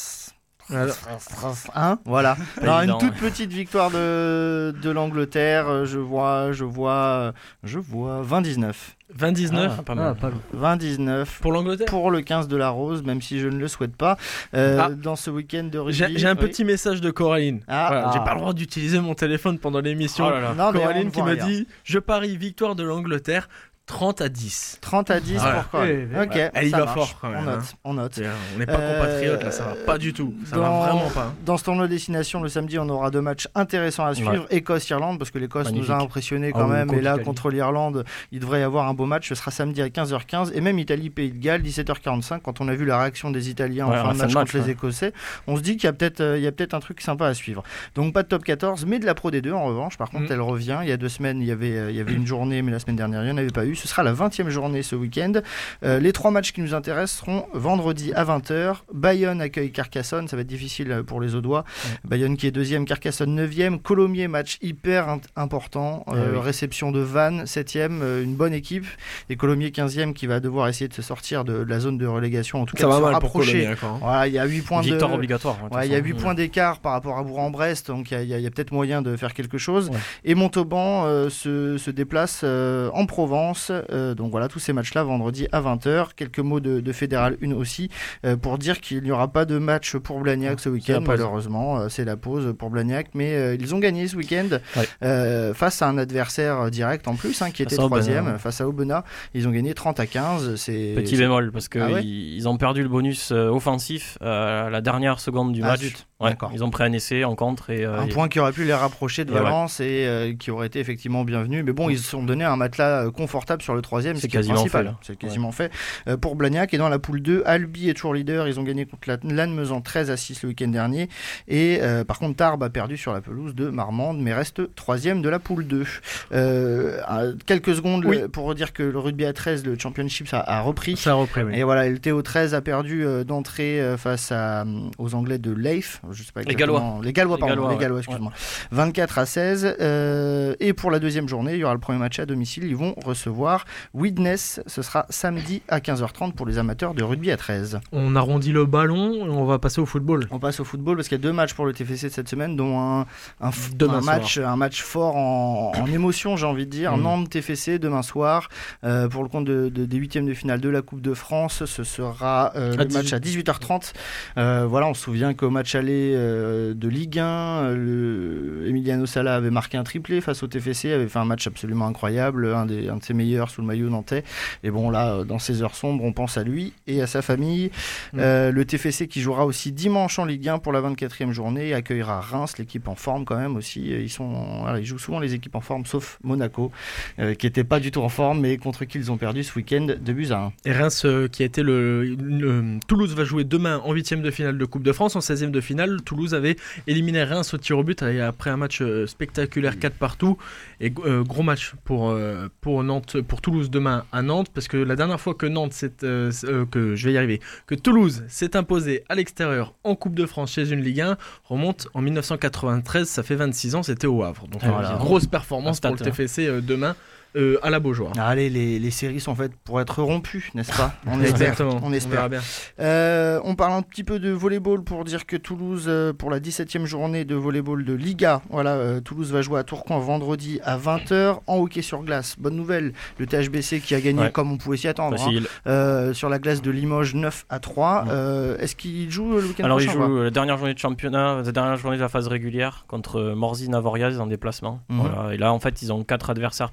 Alors, Hein, voilà. Pas Alors, une évident, toute ouais. petite victoire de, de l'Angleterre. euh, Je vois, je vois, je vois vingt dix-neuf. vingt dix-neuf Ah, pas Ah, mal. pas loin. vingt dix-neuf. pour l'Angleterre. Pour le quinze de la Rose, même si je ne le souhaite pas, euh, Ah. dans ce week-end de rugby. J'ai, j'ai un oui. petit message de Coraline. Ah. Voilà, J'ai Ah. pas le droit d'utiliser mon téléphone pendant l'émission. Oh là là. Non, mais on Coraline ne qui voit me rien. dit je parie victoire de l'Angleterre trente à dix. trente à dix Voilà. pour Coraline. Ouais, Ok, Elle y ça va marche. fort, quand même, On note, hein. on note. C'est- On n'est pas Euh, compatriotes là, ça va pas du tout. Ça dans- va vraiment pas. Dans ce tournoi destination, le samedi, on aura deux matchs intéressants à suivre. Écosse-Irlande, parce que l'Écosse Magnifique. nous a impressionnés Ah quand oui, même. contre Et là, l'Italie. contre l'Irlande, il devrait y avoir un beau match. Ce sera samedi à quinze heures quinze. Et même Italie-Pays de Galles, dix-sept heures quarante-cinq. Quand on a vu la réaction des Italiens Ouais, en fin de match, contre ouais. les Écossais, on se dit qu'il y a peut-être euh, il y a peut-être un truc sympa à suivre. Donc pas de top quatorze, mais de la Pro D deux en revanche. Par contre, Mm. elle revient. Il y a deux semaines, il y avait, euh, il y avait une journée, mais la semaine dernière, il n'y en avait pas eu. Ce sera la vingtième journée ce week-end. Euh, les trois matchs qui nous intéressent seront vendredi à vingt heures. Bayonne accueille Carcassonne, ça va être difficile pour les Audois. Bayonne qui est deuxième, Carcassonne neuvième. Colomiers, match hyper int- important. Euh, Eh oui. Réception de Vannes, septième, euh, une bonne équipe. Et Colomiers quinzième qui va devoir essayer de se sortir de, de la zone de relégation. En tout cas, Ça de va se mal pour rapprocher. Colomiers encore. hein. Voilà, il y a huit points Victoire de... obligatoire. ouais, de toute Ouais, il y a façon. huit points d'écart par rapport à Bourg-en-Brest, donc il y a, il y a- il y a peut-être moyen de faire quelque chose. Ouais. Et Montauban euh, se, se déplace euh, en Provence. Euh, donc voilà, tous ces matchs-là vendredi à vingt heures. Quelques mots de, de Fédéral un aussi euh, pour dire qu'il n'y aura pas de match pour Blagnac ce la week-end. pause. Malheureusement, euh, c'est la pause pour Blagnac. Mais euh, ils ont gagné ce week-end Ouais. euh, face à un adversaire direct en plus, hein, qui était Face à Aubenas, troisième, ouais. face à Aubenas. Ils ont gagné trente à quinze. C'est, Petit c'est- bémol, parce qu'ils Ah ouais ils ont perdu le bonus euh, offensif euh, à la dernière seconde du Ah, match. zut. Ouais, D'accord. ils ont pris un essai en contre. Et, euh, Un et- point qui aurait pu les rapprocher de Et ouais. Valence et euh, qui aurait été effectivement bienvenu. Mais bon, ils se sont donné un matelas euh, confortable sur le troisième, C'est ce qui est le quasiment principal. fait, là. C'est quasiment fait euh, pour Blagnac. Et dans la poule deux, Albi est toujours leader. Ils ont gagné contre la- Lannemezan treize à six le week-end dernier. Et euh, par contre, Tarbes a perdu sur la pelouse de Marmande, mais reste troisième de la poule deux. Euh, euh, quelques secondes Oui. le- pour dire que le rugby à treize, le championship, a, a repris. Ça a repris, oui. Et voilà, le T O treize a perdu euh, d'entrée euh, face à, euh, aux Anglais de Leif. Je sais pas Les exactement. Gallois. Les Gallois, Les pardon. Gallois, les ouais. Gallois, excuse-moi. vingt-quatre à seize. euh, et pour la deuxième journée, il y aura le premier match à domicile. Ils vont recevoir Widnes. Ce sera samedi à quinze heures trente pour les amateurs de rugby à treize. On arrondit le ballon et on va passer au football. On passe au football parce qu'il y a deux matchs pour le T F C de cette semaine, dont un, un, f- Demain un match, un match fort en, en émotion, j'ai envie de dire. Mm. Nantes T F C demain soir euh, pour le compte de, de- des huitièmes de finale de la Coupe de France. Ce sera euh, À le match à dix-huit heures trente. Euh, voilà, on se souvient qu'au match aller euh, de Ligue un, euh, le, Emiliano Sala avait marqué un triplé face au T F C, avait fait un match absolument incroyable, un, des, un de ses meilleurs sous le maillot nantais. Et bon, là, euh, dans ces heures sombres, on pense à lui et à sa famille. Mm. Euh, le T F C qui jouera aussi dimanche en Ligue un pour la vingt-quatrième journée accueillera Reims, l'équipe en forme quand même aussi. Ils, sont, voilà, ils jouent souvent les équipes en forme, sauf Monaco, euh, qui n'était pas du tout en forme, mais contre qui ils ont perdu ce week-end de buts à un. Et Reims euh, qui a été le, le- Toulouse va jouer demain en huitième de finale de Coupe de France. En seizième de finale, Toulouse avait éliminé Reims au tir au but euh, après un match euh, spectaculaire quatre partout. Et euh, gros match pour, euh, pour, Nantes, pour Toulouse demain à Nantes, parce que la dernière fois que Nantes s'est, euh, euh, que je vais y arriver, que Toulouse s'est imposé à l'extérieur en Coupe de France chez une Ligue un remonte en dix-neuf cent quatre-vingt-treize, ça fait vingt-six ans, c'était au Havre. Donc Ah, euh, voilà. grosse performance Un pour le stat, T F C euh, demain euh, à la Beaujoire. Allez, les, les séries sont faites pour être rompues, n'est-ce pas? On espère. Exactement, On espère. verra bien. Euh, on parle un petit peu de volleyball pour dire que Toulouse, euh, pour la dix-septième journée de volleyball de Liga, voilà, euh, Toulouse va jouer à Tourcoing vendredi à vingt heures en hockey sur glace. Bonne nouvelle, le T H B C qui a gagné Ouais. comme on pouvait s'y attendre, hein, Facile. euh, sur la glace de Limoges neuf à trois. Ouais. Euh, est-ce qu'il joue le week-end Alors, ils prochain ou jouent pas la dernière journée de championnat, la dernière journée de la phase régulière contre Morzy Navoriaz en déplacement. Mhm. Voilà. Et là, en fait, ils ont quatre adversaires potentiels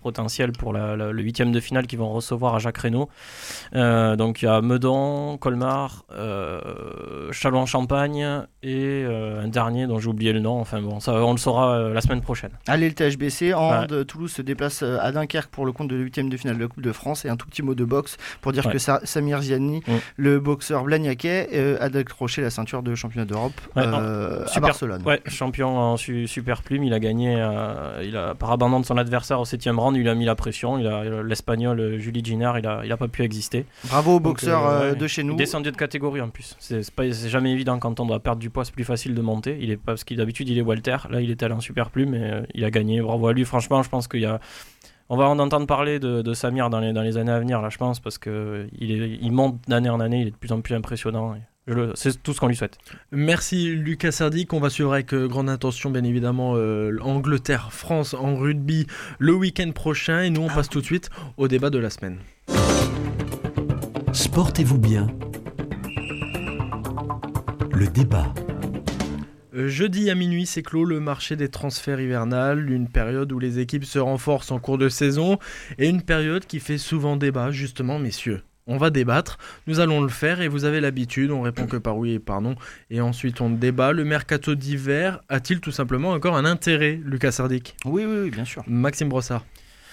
Bruxelles pour la, la, le huitième de finale qu'ils vont recevoir à Jacques Reynaud. Euh, donc il y a Meudon, Colmar, euh, Châlons-en-Champagne et euh, un dernier dont j'ai oublié le nom. Enfin bon, ça on le saura euh, la semaine prochaine. Allez, le T H B C, en ouais. Toulouse se déplace à Dunkerque pour le compte de le huitième de finale de la Coupe de France. Et un tout petit mot de boxe pour dire ouais. que Sa- Samir Ziani, mmh. le boxeur blagnaquais, euh, a décroché la ceinture de championnat d'Europe ouais, euh, super, à Barcelone. Ouais, champion en su- super plume, il a gagné, euh, il a, par abandon de son adversaire au septième round, il a mis la pression, il a, l'espagnol Julie Giner, il a, il a pas pu exister. Bravo aux boxeurs Donc, euh, ouais, de chez nous. Descendu de catégorie en plus, c'est, c'est, pas, c'est jamais évident quand on doit perdre du poids, c'est plus facile de monter, il est, parce qu'il d'habitude il est Walter, là il est allé en super plume et euh, il a gagné, bravo à lui, franchement je pense qu'il y a... On va en entendre parler de, de Samir dans les, dans les années à venir, là, je pense, parce qu'il il monte d'année en année, il est de plus en plus impressionnant. Je le, c'est tout ce qu'on lui souhaite. Merci Lucas Sardic. On va suivre avec euh, grande attention, bien évidemment, euh, Angleterre-France en rugby le week-end prochain. Et nous, on passe tout de suite au débat de la semaine. Sportez-vous bien. Le débat. Jeudi à minuit, c'est clos le marché des transferts hivernales, une période où les équipes se renforcent en cours de saison et une période qui fait souvent débat, justement, messieurs. On va débattre, nous allons le faire et vous avez l'habitude, on répond que par oui et par non et ensuite on débat. Le mercato d'hiver a-t-il tout simplement encore un intérêt, Lucas Sardic ? Oui, oui, oui, bien sûr. Maxime Brossard.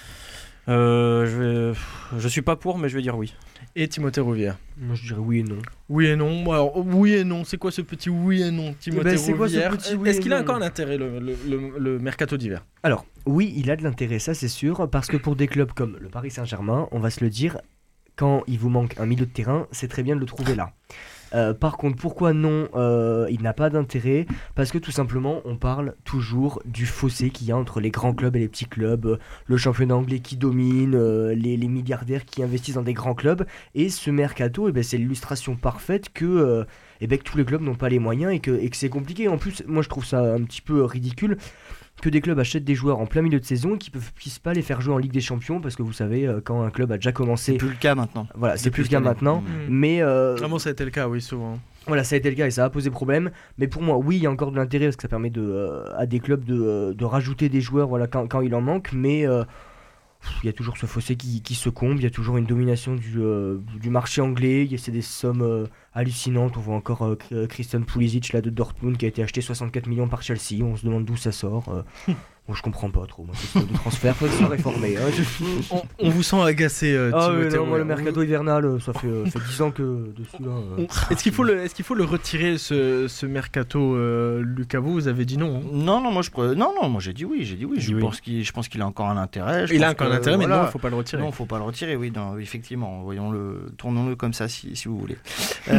Euh, je, vais... je suis pas pour, mais je vais dire oui. Et Timothée Rouvière. Moi je dirais oui et non. Oui et non. Alors, oui et non, c'est quoi ce petit oui et non, Timothée ben, c'est Rouvière quoi ce petit oui Est-ce et qu'il a non encore un intérêt, le, le, le, le mercato d'hiver ? Alors, oui, il a de l'intérêt, ça c'est sûr, parce que pour des clubs comme le Paris Saint-Germain, on va se le dire, quand il vous manque un milieu de terrain, c'est très bien de le trouver là. Euh, par contre, pourquoi non euh, il n'a pas d'intérêt ? Parce que tout simplement, on parle toujours du fossé qu'il y a entre les grands clubs et les petits clubs, euh, le championnat anglais qui domine, euh, les, les milliardaires qui investissent dans des grands clubs. Et ce mercato, eh ben, c'est l'illustration parfaite que, euh, eh ben, que tous les clubs n'ont pas les moyens et que, et que c'est compliqué. En plus, moi je trouve ça un petit peu ridicule que des clubs achètent des joueurs en plein milieu de saison et qu'ils ne puissent pas les faire jouer en Ligue des Champions, parce que vous savez, euh, quand un club a déjà commencé... C'est plus le cas maintenant. Voilà, c'est Depuis plus le cas maintenant, Mmh. mais... Euh, Vraiment, ça a été le cas, oui, souvent. Voilà, ça a été le cas et ça a posé problème. Mais pour moi, oui, il y a encore de l'intérêt parce que ça permet de, euh, à des clubs de, euh, de rajouter des joueurs voilà, quand, quand il en manque. Mais euh, il y a toujours ce fossé qui, qui se comble. Il y a toujours une domination du, euh, du marché anglais. Il y a, c'est des sommes euh, hallucinantes. On voit encore euh, Christian Pulisic là, de Dortmund qui a été acheté soixante-quatre millions par Chelsea. On se demande d'où ça sort. Euh, Bon, je comprends pas trop, moi, ce de transfert, faut que ça soit réformé. Hein. on, on vous sent agacé, euh, Ah Timothée oui, non, moi, le Rouvière. mercato hivernal, ça fait, euh, fait dix ans que dessus là. Euh... Est-ce qu'il faut le, est-ce qu'il faut le retirer, ce, ce mercato, euh, Lucas, vous, vous avez dit non. Hein. Non, non, moi je pre... non, non, moi j'ai dit oui, j'ai dit oui. Je Oui. pense qu'il, je pense qu'il a encore un intérêt. Je Il a pense encore que, un intérêt, mais voilà. non, il ne faut pas le retirer. Non, faut pas le retirer, oui, non, effectivement. Voyons-le, tournons-le comme ça si, si vous voulez.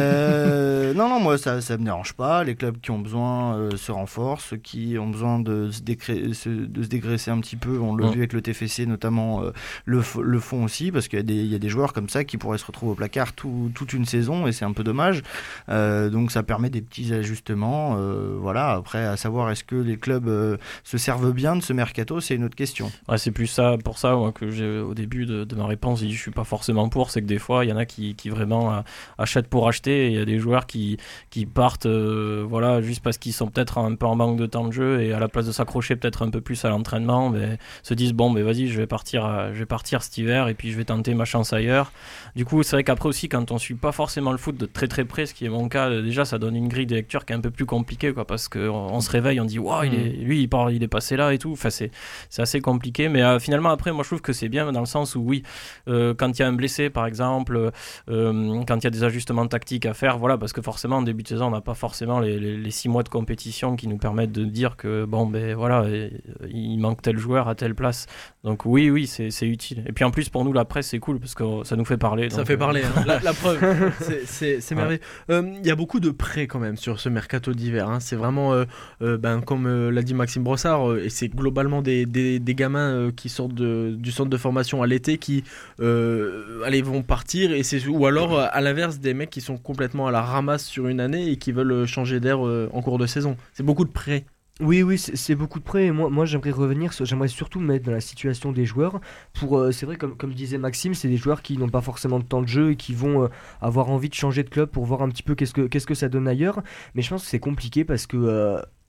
Euh, non, non, moi ça, ça me dérange pas. Les clubs qui ont besoin euh, se renforcent, ceux qui ont besoin de se, décré... se... de se dégraisser un petit peu. On l'a Mmh. vu avec le T F C notamment, euh, le, f... le font aussi, parce qu'il y a, des... il y a des joueurs comme ça qui pourraient se retrouver au placard tout... toute une saison et c'est un peu dommage. Euh, donc ça permet des petits ajustements. Euh, voilà. Après, à savoir est-ce que les clubs euh, se servent bien de ce mercato, c'est une autre question. Ouais, c'est plus ça, pour ça moi, que j'ai au début de, de ma réponse, j'ai dit je suis pas forcément pour, c'est que des fois il y en a qui, qui vraiment euh, achètent pour acheter, et il y a des joueurs qui, qui partent euh, voilà, juste parce qu'ils sont peut-être un peu en manque de temps de jeu, et à la place de s'accrocher peut-être un peu plus à l'entraînement, mais se disent bon ben vas-y, je vais partir euh, je vais partir cet hiver et puis je vais tenter ma chance ailleurs. Du coup c'est vrai qu'après aussi, quand on suit pas forcément le foot de très très près, ce qui est mon cas, euh, déjà ça donne une grille de lecture qui est un peu plus compliquée, quoi, parce qu'on on se réveille, on dit waouh, il est, lui il, part, il est passé là et tout, enfin c'est, c'est assez compliqué, mais euh, finalement après moi je trouve que c'est bien dans le sens où oui, euh, quand il y a un blessé par exemple, euh, quand il y a des ajustements tactiques à faire, voilà, parce que forcément en début de saison on n'a pas forcément les, les, les six mois de compétition qui nous permettent de dire que bon ben voilà, il manque tel joueur à telle place, donc oui oui c'est, c'est utile, et puis en plus pour nous la presse c'est cool parce que ça nous fait parler, Ça donc, fait euh... parler, hein. la, la preuve, c'est, c'est, c'est Ouais. merveilleux. Il euh, y a beaucoup de prêts quand même sur ce mercato d'hiver, hein. C'est vraiment, euh, euh, ben, comme euh, l'a dit Maxime Brossard, euh, et c'est globalement des, des, des gamins euh, qui sortent de, du centre de formation à l'été qui euh, allez, vont partir, et c'est, ou alors à l'inverse des mecs qui sont complètement à la ramasse sur une année et qui veulent changer d'air euh, en cours de saison. C'est beaucoup de prêts. Oui, oui, c'est, c'est beaucoup de près. Et moi, moi, j'aimerais revenir, sur- j'aimerais surtout me mettre dans la situation des joueurs. Pour, euh, c'est vrai, comme, comme disait Maxime, c'est des joueurs qui n'ont pas forcément de temps de jeu et qui vont euh, avoir envie de changer de club pour voir un petit peu qu'est-ce que, qu'est-ce que ça donne ailleurs. Mais je pense que c'est compliqué parce que euh,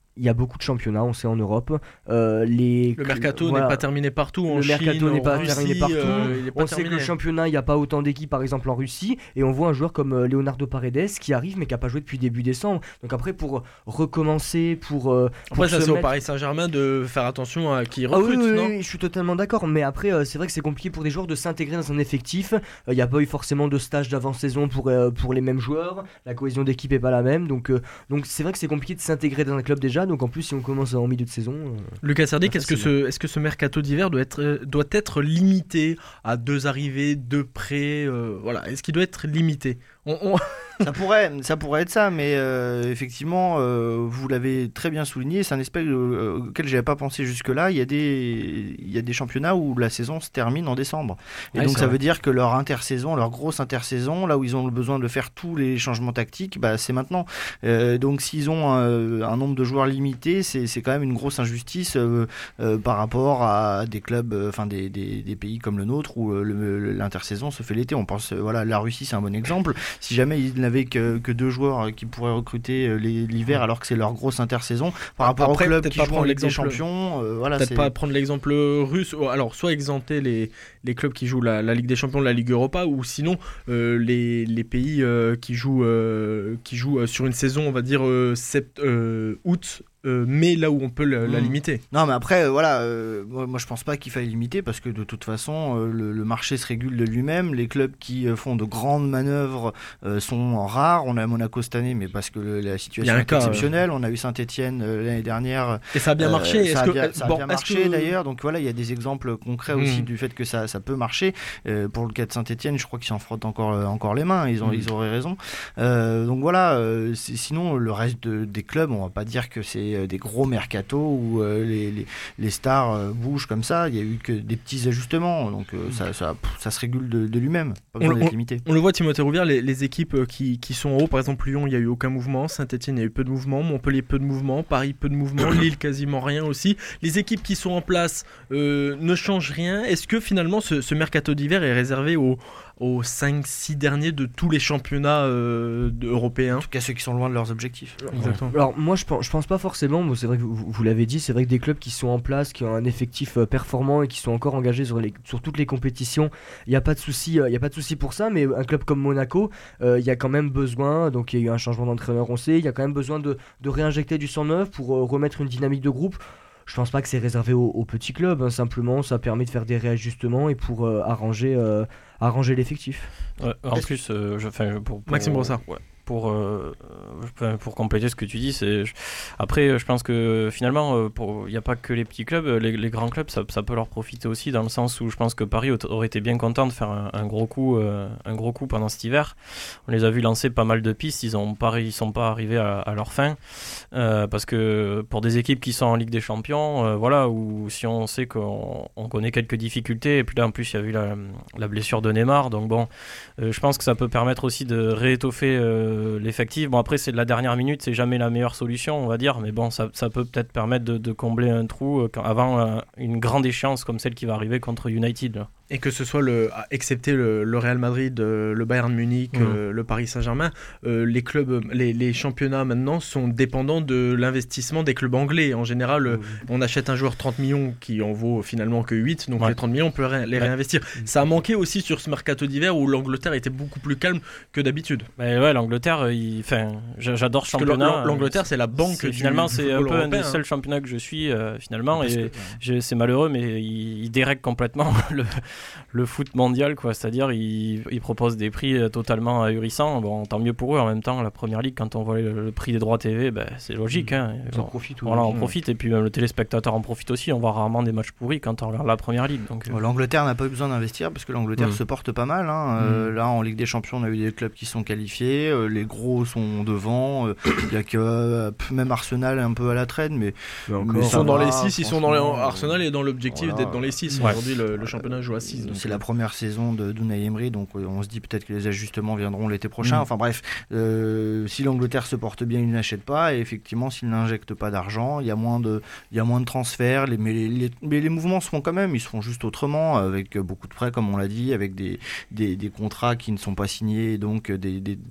il y a beaucoup de championnats, on sait, en Europe. Euh, les... Le mercato voilà. n'est pas terminé partout. En le Chine, mercato n'est en pas Russie, terminé partout. euh, il est pas on sait terminé. que le championnat, il n'y a pas autant d'équipes, par exemple en Russie. Et on voit un joueur comme euh, Leonardo Paredes qui arrive, mais qui n'a pas joué depuis début décembre. Donc après, pour recommencer, pour. Euh, pour Après, ça, se c'est au mettre- Paris Saint-Germain de faire attention à qui Ah oui, recrute, oui, non oui, je suis totalement d'accord. Mais après, euh, c'est vrai que c'est compliqué pour des joueurs de s'intégrer dans un effectif. Il n'y a pas eu forcément de stage d'avant-saison pour, euh, pour les mêmes joueurs. La cohésion d'équipe n'est pas la même. Donc, euh, donc c'est vrai que c'est compliqué de s'intégrer dans un club déjà. Donc en plus, si on commence en milieu de saison. euh, Lucas Serdic, Pas est-ce que, facile. ce, est-ce que ce mercato d'hiver doit être, euh, doit être limité à deux arrivées, deux prêts euh, voilà. Est-ce qu'il doit être limité on, on... Ça pourrait, ça pourrait être ça, mais euh, effectivement, euh, vous l'avez très bien souligné, c'est un aspect euh, auquel je n'avais pas pensé jusque-là. Il y a des, il y a des championnats où la saison se termine en décembre. Et Ouais, donc c'est ça vrai. veut dire que leur intersaison, leur grosse intersaison, là où ils ont besoin de faire tous les changements tactiques, bah, c'est maintenant. Euh, donc s'ils ont un, un nombre de joueurs limité, c'est, c'est quand même une grosse injustice euh, euh, par rapport à des clubs, enfin euh, des, des, des pays comme le nôtre où euh, le, l'intersaison se fait l'été. On pense, euh, voilà, la Russie c'est un bon exemple. Si jamais ils n'avaient que, que deux joueurs qui pourraient recruter euh, les, l'hiver alors que c'est leur grosse intersaison, par rapport Après, aux clubs peut-être qui pas jouent en prendre Ligue des l'exemple- Champions, euh, voilà, Peut-être c'est... pas prendre l'exemple russe. Alors, soit exempter les, les clubs qui jouent la, la Ligue des Champions, la Ligue Europa, ou sinon euh, les, les pays euh, qui jouent, euh, qui jouent euh, sur une saison, on va dire euh, sept, euh, août. Euh, mais là où on peut la, la Mmh. limiter. Non, mais après, euh, voilà, euh, moi, moi je pense pas qu'il faille limiter parce que de toute façon, euh, le, le marché se régule de lui-même. Les clubs qui euh, font de grandes manœuvres euh, sont rares. On a Monaco cette année, mais parce que le- la Il y situation a un est cas, exceptionnelle. On a eu Saint-Etienne euh, l'année dernière. Et ça a bien Euh, marché. Ça Est-ce a que, bien, ça a bon, bien est-ce marché que- d'ailleurs. Donc voilà, il y a des exemples concrets Mmh. aussi du fait que ça, ça peut marcher. Euh, pour le cas de Saint-Etienne, je crois qu'ils s'en frottent encore, euh, encore les mains. Ils, ont, Mmh. ils auraient raison. Euh, donc voilà, euh, c'est- sinon le reste de- des clubs, on va pas dire que c'est euh, des gros mercatos où euh, les, les, les stars euh, bougent comme ça. Il y a eu que des petits ajustements. Donc euh, ça, ça, pff, ça se régule de, de lui-même. Pas besoin On- d'être limité. On le voit, Timothée Rouvière, les, les équipes euh, qui, qui sont en haut, par exemple Lyon, il n'y a eu aucun mouvement, Saint-Etienne, il y a eu peu de mouvement, Montpellier, peu de mouvement, Paris, peu de mouvement, Lille, quasiment rien aussi. Les équipes qui sont en place euh, ne changent rien. Est-ce que finalement ce, ce mercato d'hiver est réservé aux, aux cinq six derniers de tous les championnats euh, de- européens En tout cas, ceux qui sont loin de leurs objectifs. Exactement. Alors moi je pense, je pense pas forcément, bon, c'est vrai que vous, vous l'avez dit, c'est vrai que des clubs qui sont en place, qui ont un effectif euh, performant et qui sont encore engagés sur, les, sur toutes les compétitions, il n'y a pas de souci, euh, il y a pas de souci pour ça, mais un club comme Monaco, euh, il y a quand même besoin, donc il y a eu un changement d'entraîneur, on sait, il y a quand même besoin de, de réinjecter du sang neuf pour euh, remettre une dynamique de groupe. Je pense pas que c'est réservé aux, aux petits clubs, hein, simplement ça permet de faire des réajustements et pour euh, arranger, euh, arranger l'effectif. Ouais, en plus, euh, je, enfin, pour, pour, Maxime Brossard. ouais, pour, euh, euh, pour compléter ce que tu dis, c'est, je- après, je pense que finalement, euh, pour- il n'y a pas que les petits clubs, les, les grands clubs, ça, ça peut leur profiter aussi, dans le sens où je pense que Paris aut- aurait été bien content de faire un, un gros coup, euh, un gros coup pendant cet hiver. On les a vus lancer pas mal de pistes, ils ont pas, ils sont pas arrivés à, à leur fin, euh, parce que pour des équipes qui sont en Ligue des Champions, euh, voilà, où si on sait qu'on on connaît quelques difficultés, et puis là en plus il y a eu la, la blessure de Neymar, donc bon, euh, je pense que ça peut permettre aussi de réétoffer euh, l'effectif. Bon, après c'est de la dernière minute, c'est jamais la meilleure solution, on va dire, mais bon, ça, ça peut peut-être permettre de, de combler un trou euh, quand- avant euh, une grande échéance comme celle qui va arriver contre United, là. Et que ce soit, le, excepté le, le Real Madrid, euh, le Bayern Munich, Mmh. euh, le Paris Saint-Germain, euh, les clubs, les, les championnats maintenant sont dépendants de l'investissement des clubs anglais. En général, euh, on achète un joueur trente millions qui en vaut finalement que huit, donc Ouais. les trente millions on peut ré- les Ouais. réinvestir. Ça a manqué aussi sur ce mercato d'hiver où l'Angleterre était beaucoup plus calme que d'habitude. Mais ouais, l'Angleterre, euh, il- enfin, j'a- j'adore ce Parce que championnat. l'Ang- l'Angleterre, c'est la banque C'est- du- finalement, du c'est un football peu un européen, des hein. seuls championnats que je suis euh, finalement, Parce et que- je- c'est malheureux, mais il, il dérègle complètement le, le foot mondial, quoi. C'est-à-dire, il, il propose des prix euh, totalement ahurissants. Bon, tant mieux pour eux. En même temps, la Première Ligue, quand on voit le, le prix des droits T V, ben, c'est logique. Hein. Ils en Bon, profitent. voilà, on oui. profite, et puis même le téléspectateur en profite aussi. On voit rarement des matchs pourris quand on regarde la Première Ligue. Donc, euh, Bon, L'Angleterre n'a pas eu besoin d'investir parce que l'Angleterre Mm. se porte pas mal. Hein. Euh, là, en Ligue des Champions, on a eu des clubs qui sont qualifiés. euh, les gros sont devant. euh, Il y a que euh, même Arsenal un peu à la traîne, mais Mais Mais encore, Ils ça sont dans va, les six, ils sont dans les... franchement, Arsenal est dans l'objectif voilà. d'être dans les six. Ouais. Aujourd'hui, le, le championnat joue à six. donc, c'est euh, la première saison de d'Unai Emery, donc euh, on se dit peut-être que les ajustements viendront l'été prochain. Mm. Enfin bref, euh, si l'Angleterre se porte bien, il n'achète pas. Et effectivement, s'il n'injecte pas d'argent, il y a moins de, il y a moins de transferts. Les, mais, les, les- mais les mouvements se font quand même. Ils se font juste autrement, avec beaucoup de prêts, comme on l'a dit, avec des, des, des contrats qui ne sont pas signés, donc des, des, des transferts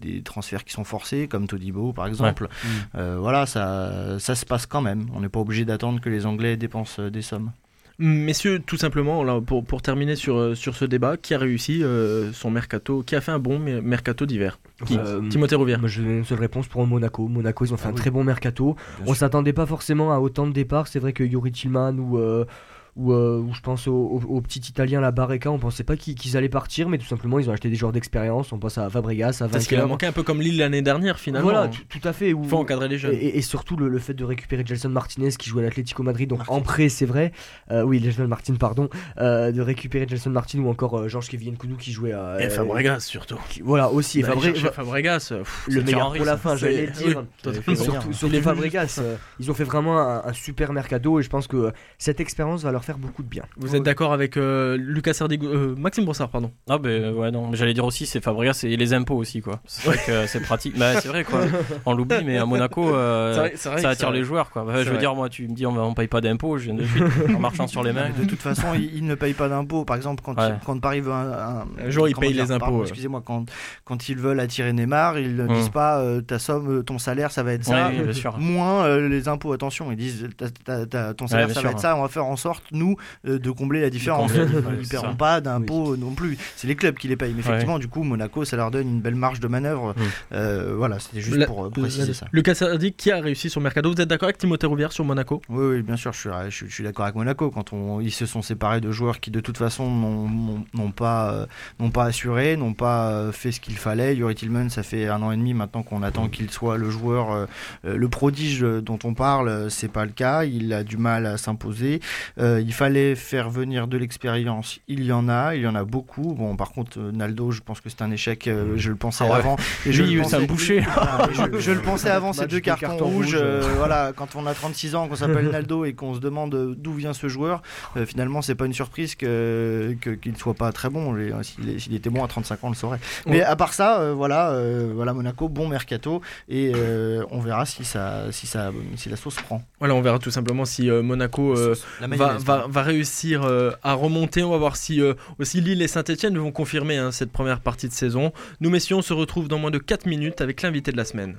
transferts qui sont forcés, comme Todibo par exemple. Ouais. Euh, voilà, ça, ça se passe quand même. On n'est pas obligé d'attendre que les Anglais dépensent des sommes. Messieurs, tout simplement, là, pour, pour terminer sur, sur ce débat, qui a réussi euh, son mercato, qui a fait un bon mercato d'hiver qui, euh, Timothée Rouvière. Moi, j'ai une seule réponse pour Monaco. Monaco, ils ont fait ah, un oui. très bon mercato. Bien On sûr. s'attendait pas forcément à autant de départs. C'est vrai que Yuri Tillman ou... Euh, Ou, euh, ou je pense au, au, au petit italien la Barreca, on pensait pas qu'ils, qu'ils allaient partir, mais tout simplement ils ont acheté des joueurs d'expérience. On pense à Fabregas, à Vainqueur. Parce qu'il a manqué un peu comme Lille l'année dernière finalement. Voilà, tout, tout à fait. Il faut encadrer les jeunes. Et, et surtout le, le fait de récupérer Gelson Martinez qui joue à l'Atlético Madrid, donc Martin. en prêt c'est vrai. Euh, oui, Gelson Martin, pardon. Euh, de récupérer Gelson Martin ou encore euh, Georges Kevin Koudou qui jouait à. Et euh, Fabregas surtout. Qui, voilà aussi. Bah, Fabre... Fabregas, pff, le meilleur pour la fin, j'allais le dire. Oui, surtout sur les Fabregas, euh, ils ont fait vraiment un, un super mercato et je pense que cette expérience va leur faire beaucoup de bien. Vous êtes d'accord avec euh, Lucas Sardigo, euh, Maxime Brossard, pardon. Ah ben ouais non, mais j'allais dire aussi c'est Fabregas et les impôts aussi quoi. C'est vrai que c'est pratique. Bah c'est vrai quoi. On l'oublie mais à Monaco euh, c'est vrai, c'est vrai ça attire les joueurs quoi. Bah, je veux vrai. dire moi tu me dis on, on paye pas d'impôts, je viens de suite en marchant sur les mains. De toute façon ils, ils ne payent pas d'impôts. Par exemple quand ouais. quand Paris veut un, un, un jour ils payent dire, les impôts. Pardon, excusez-moi quand quand ils veulent attirer Neymar ils ne mmh. disent pas euh, ta somme ton salaire ça va être ça ouais, euh, moins euh, les impôts attention ils disent ta, ta, ta, ton salaire ouais, ça sûr, va être ça on va faire en sorte nous euh, de combler la différence. Ils ne paieront pas d'impôts oui. non plus. C'est les clubs qui les payent. Mais effectivement, ouais. du coup, Monaco, ça leur donne une belle marge de manœuvre. Mmh. Euh, voilà, c'était juste la, pour euh, préciser la, ça. Lucas Sardi, qui a réussi son mercato. Vous êtes d'accord avec Timothée Rouvière sur Monaco ? Oui, oui, bien sûr, je suis, je, je suis d'accord avec Monaco. Quand on, ils se sont séparés de joueurs qui, de toute façon, n'ont, n'ont, n'ont, pas, euh, n'ont pas assuré, n'ont pas euh, fait ce qu'il fallait. Yuri Tillman, ça fait un an et demi maintenant qu'on attend qu'il soit le joueur, euh, le prodige dont on parle. C'est pas le cas. Il a du mal à s'imposer. Euh, il fallait faire venir de l'expérience. Il y en a, il y en a beaucoup. Bon, par contre, Naldo, je pense que c'est un échec. Euh, je le pensais ah ouais. avant. Et je, oui, pensais, bouché. je, je le pensais avant ces deux cartons, cartons rouges. Euh, voilà, quand on a trente-six ans, qu'on s'appelle Naldo et qu'on se demande d'où vient ce joueur, euh, finalement, c'est pas une surprise que, que, qu'il soit pas très bon. S'il, s'il était bon à trente-cinq ans, on le saurait. Ouais. Mais à part ça, euh, voilà, euh, voilà, Monaco, bon mercato, et euh, on verra si ça, si ça, si la sauce prend. Voilà, on verra tout simplement si euh, Monaco euh, va, va, va réussir euh, à remonter. On va voir si euh, aussi Lille et Saint-Etienne vont confirmer hein, cette première partie de saison. Nous messieurs, on se retrouve dans moins de quatre minutes avec l'invité de la semaine.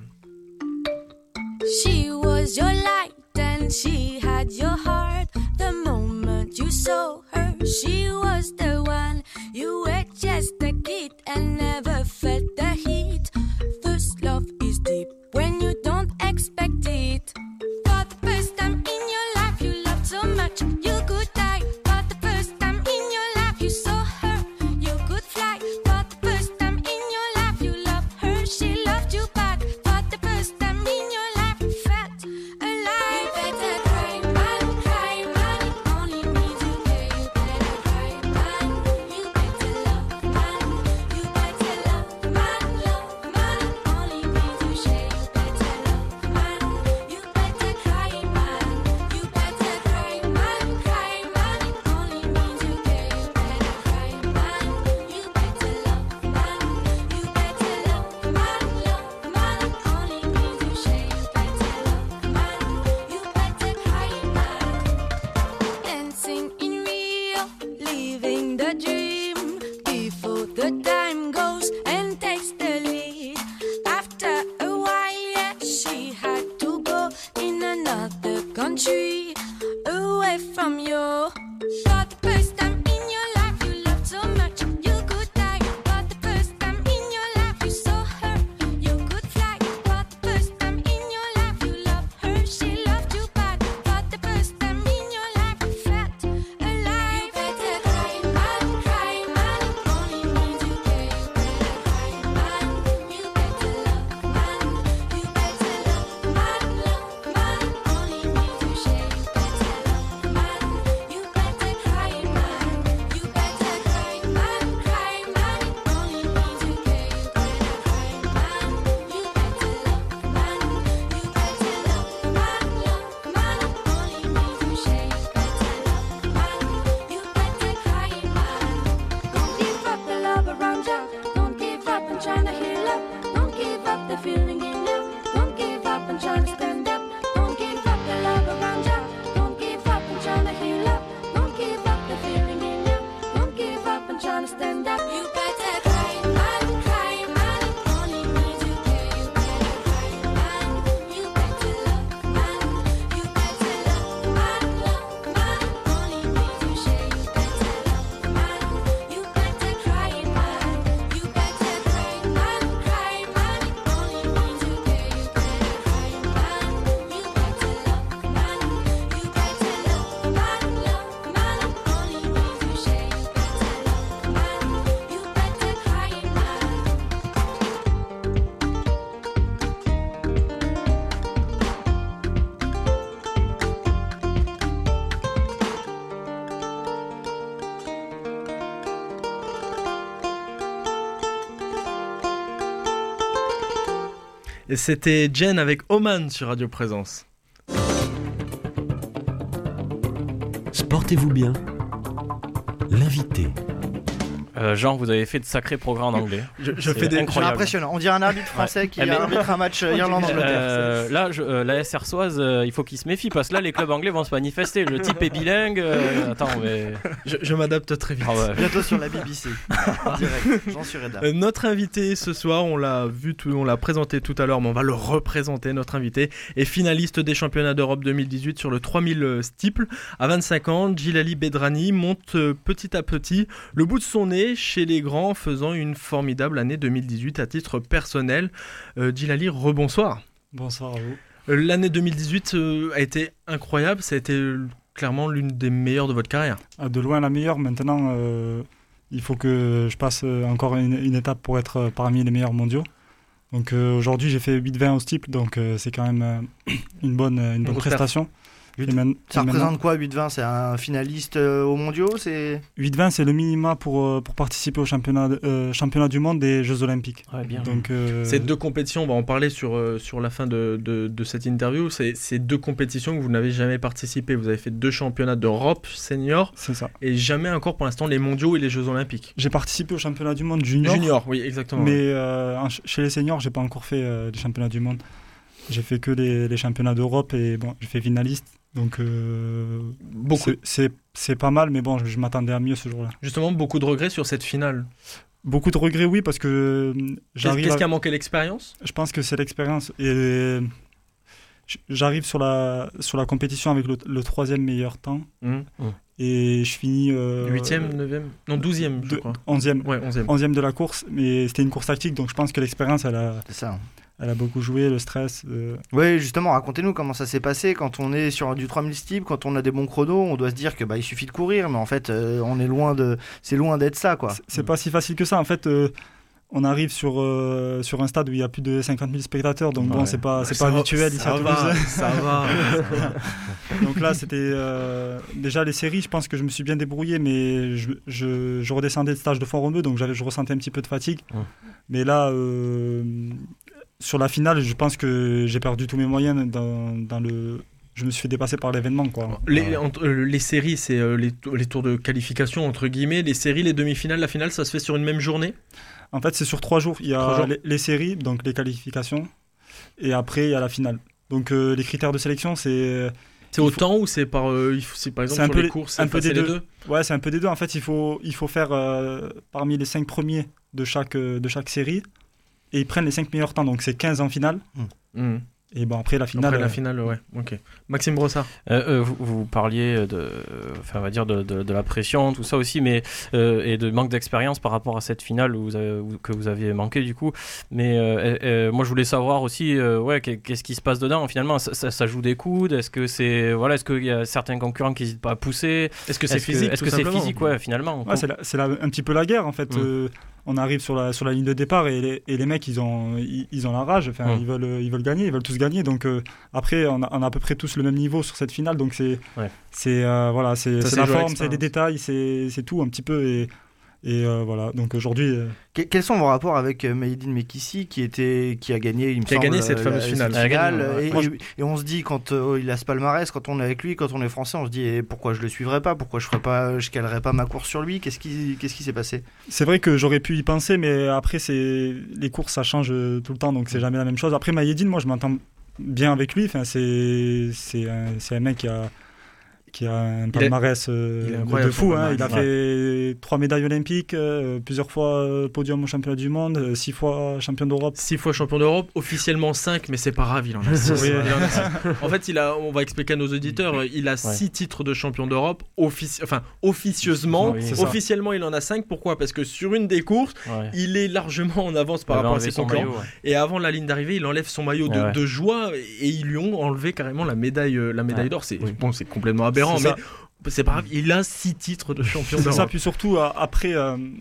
She was your light and she had your heart. The moment you saw her, she was the one. You were just a kid and never felt the heat. First love is deep when you don't expect it. For the first time in your life you loved so much you could die. For the first time in your life you saw her, you could fly. For the first time in your life you loved her, she loved you bad. For the first time in your life you felt alive. You better cry, man, cry, man. It only means you care. You better cry, man. You better love, man. You better love, man, love, man. It only means you share. You better love, man. You better cry, man. You better cry, man, cry, man. It only means you care. You better cry, man. You better love, man. You better love, man, love, man. It only means you share. You better love, man. You better cry, man. Dancing in Rio, living the dream before the time goes and takes the lead. After a while, yeah, she had to go in another country, away from you. For the first time in your life, you loved so much you could die. For the first time in your life, you saw her, you could fly. For the first time in your life, you loved her, she loved you bad. For the first time in your life, you felt alive. You better cry, man, cry, man. It only means you care. Et c'était Jen avec Oman sur Radio Présence. Sportez-vous bien. L'invité. Euh, Jean, vous avez fait de sacrés progrès en anglais. Je, je fais des C'est incroyable. impressionnant. On dirait un arbitre français Ouais. qui Eh ben- arbitre un match euh, Irlande-Angleterre. Euh, là, je, euh, la S R Soise, euh, il faut qu'il se méfie parce que là, les clubs anglais vont se manifester. Le type est bilingue. euh, attends, mais. Je, je m'adapte très vite. Ah ouais. Bientôt sur la B B C. En direct. Jean Sureda. Euh, notre invité ce soir, on l'a vu, tout, on l'a présenté tout à l'heure, mais on va le représenter. Notre invité est finaliste des championnats d'Europe deux mille dix-huit sur le trois mille steeple. À vingt-cinq ans, Djilali Bedrani monte euh, petit à petit le bout de son nez chez les grands, faisant une formidable année deux mille dix-huit à titre personnel. Euh, Djilali, rebonsoir. Bonsoir à vous. Euh, L'année deux mille dix-huit euh, a été incroyable, ça a été euh, clairement l'une des meilleures de votre carrière. Ah, de loin la meilleure. Maintenant, euh, il faut que je passe euh, encore une, une étape pour être euh, parmi les meilleurs mondiaux. Donc euh, aujourd'hui, j'ai fait huit vingt au steeple, donc euh, c'est quand même euh, une bonne, une bonne grosse prestation. Et huit- man- Ça et maintenant- représente quoi huit vingt? C'est un finaliste euh, aux mondiaux? C'est huit vingt, c'est le minima pour, euh, pour participer au championnat, de- euh, championnat du monde des Jeux Olympiques. Ouais, bien. Donc, euh, Ces deux compétitions, on va en parler sur, euh, sur la fin de, de, de cette interview, c'est ces deux compétitions que vous n'avez jamais participé. Vous avez fait deux championnats d'Europe senior c'est ça. et jamais encore pour l'instant les mondiaux et les Jeux Olympiques. J'ai participé au championnat du monde junior, Junior, oui, exactement. mais euh, en ch- chez les seniors, j'ai pas encore fait euh, les championnats du monde. J'ai fait que les, les championnats d'Europe et bon, j'ai fait finaliste. Donc euh, Beaucoup. c'est- c'est c'est pas mal, mais bon, je, je m'attendais à mieux ce jour-là. Justement, beaucoup de regrets sur cette finale. Beaucoup de regrets, oui, parce que euh, Qu'est-ce j'arrive. qu'est-ce à- qui a manqué? L'expérience? Je pense que c'est l'expérience. Et euh, j- j'arrive sur la, sur la compétition avec le, le troisième meilleur temps. Mmh. Et je finis. Euh, Huitième, neuvième? Non, douzième, je de- crois. onzième. Ouais, onzième. onzième de la course. Mais c'était une course tactique, donc je pense que l'expérience, elle a, c'est ça. elle a beaucoup joué, le stress. euh. Oui, justement, racontez-nous comment ça s'est passé quand on est sur du trois mille steeple, quand on a des bons chronos, on doit se dire que bah il suffit de courir, mais en fait, euh, on est loin de, c'est loin d'être ça, quoi. C'est- C'est pas si facile que ça. En fait, euh, on arrive sur, euh, sur un stade où il y a plus de cinquante mille spectateurs, donc bon, Ouais. c'est pas, c'est Ça pas va- habituel ici ça à va, Toulouse. ça va. Donc là, c'était euh, déjà les séries. Je pense que je me suis bien débrouillé, mais je, je, je redescendais de stage de Font-Romeu, donc j'avais, je ressentais un petit peu de fatigue. Ouais. Mais là, euh, sur la finale, je pense que j'ai perdu tous mes moyens dans, dans le. Je me suis fait dépasser par l'événement, quoi. Les, entre- euh, les séries, c'est euh, les, tou- les tours de qualification, entre guillemets. Les séries, les demi-finales, la finale, ça se fait sur une même journée? En fait, c'est sur trois jours. Il y Trois a jours. les, les séries, donc les qualifications, et après il y a la finale. Donc euh, les critères de sélection, c'est C'est Il au faut- temps ou c'est par, euh, il faut- c'est par exemple C'est un sur peu les les- courses, un c'est peu enfin, des c'est les deux. deux? ouais, c'est un peu des deux. En fait, il faut il faut faire euh, parmi les cinq premiers de chaque euh, de chaque série, et ils prennent les cinq meilleurs temps. Donc c'est quinze en finale. Mhm. Et bon après la finale. Après la euh, finale, ouais. Ok. Maxime Brossard. Euh, euh, vous, vous parliez de, enfin, on va dire de, de, de la pression, tout ça aussi, mais euh, et de manque d'expérience par rapport à cette finale où vous avez- où- que vous aviez manqué du coup. Mais euh, euh, euh, moi, je voulais savoir aussi, euh, ouais, qu'est- qu'est-ce qui se passe dedans finalement. Ça, ça- ça joue des coudes. Est-ce que c'est, voilà, est-ce qu'il y a certains concurrents qui n'hésitent pas à pousser? Est-ce que c'est Est-ce que- physique Est-ce tout que c'est simplement physique, ouais, finalement. Ouais, c'est la- c'est la- un petit peu la guerre en fait. Mm. Euh, on arrive sur la, sur la ligne de départ et les, et les mecs ils ont, ils, ils ont la rage, enfin, Mm. ils, veulent, euh, ils veulent gagner, ils veulent tous gagner. Donc euh, après on a, on a à peu près tous le même niveau sur cette finale. Donc c'est Ouais. c'est, euh, voilà, c'est, Ça, c'est c'est la joué à forme, c'est les l'expérience. détails, c'est, c'est tout un petit peu. Et, et euh, voilà, donc aujourd'hui. euh, Que- Quels sont vos rapports avec euh, Maïdine Mekissi qui, était, qui a gagné, il me Qui a semble, gagné cette euh, fameuse la- finale. cette Elle a gagné, finale, ouais. et, Moi, je- et- et on se dit, quand euh, il a ce palmarès, quand on est avec lui, quand on est français, on se dit eh, pourquoi je le suivrais pas, pourquoi je ferais pas, je calerais pas ma course sur lui, qu'est-ce qui, qu'est-ce qui s'est passé? C'est vrai que j'aurais pu y penser, mais après, c'est les courses, ça change euh, tout le temps, donc c'est jamais la même chose. Après, Maïedine, moi, je m'entends bien avec lui. Enfin, c'est c'est un, c'est un mec qui a qui a un palmarès euh, il est de- incroyable, de son fou. Hein. palmarès. Il a fait trois médailles olympiques, euh, plusieurs fois euh, podium au championnat du monde, euh, six fois champion d'Europe. Six fois champion d'Europe, officiellement cinq, mais c'est pas grave, il en a six. Oui. Il en a six. En fait, il a, on va expliquer à nos auditeurs, il a six titres de champion d'Europe, offici- enfin, officieusement. Oui, c'est ça. Officiellement, il en a cinq. Pourquoi? Parce que sur une des courses, Ouais. il est largement en avance par Il avait rapport à enlevé ses son concurrents. maillot, ouais. Et avant la ligne d'arrivée, il enlève son maillot de, Ouais, ouais. de joie et ils lui ont enlevé carrément la médaille, euh, la médaille Ouais. d'or. C'est Oui. bon, c'est complètement aberrant, C'est mais c'est pas grave. Il a six titres de champion C'est ça, d'Europe. puis surtout, euh, après, euh,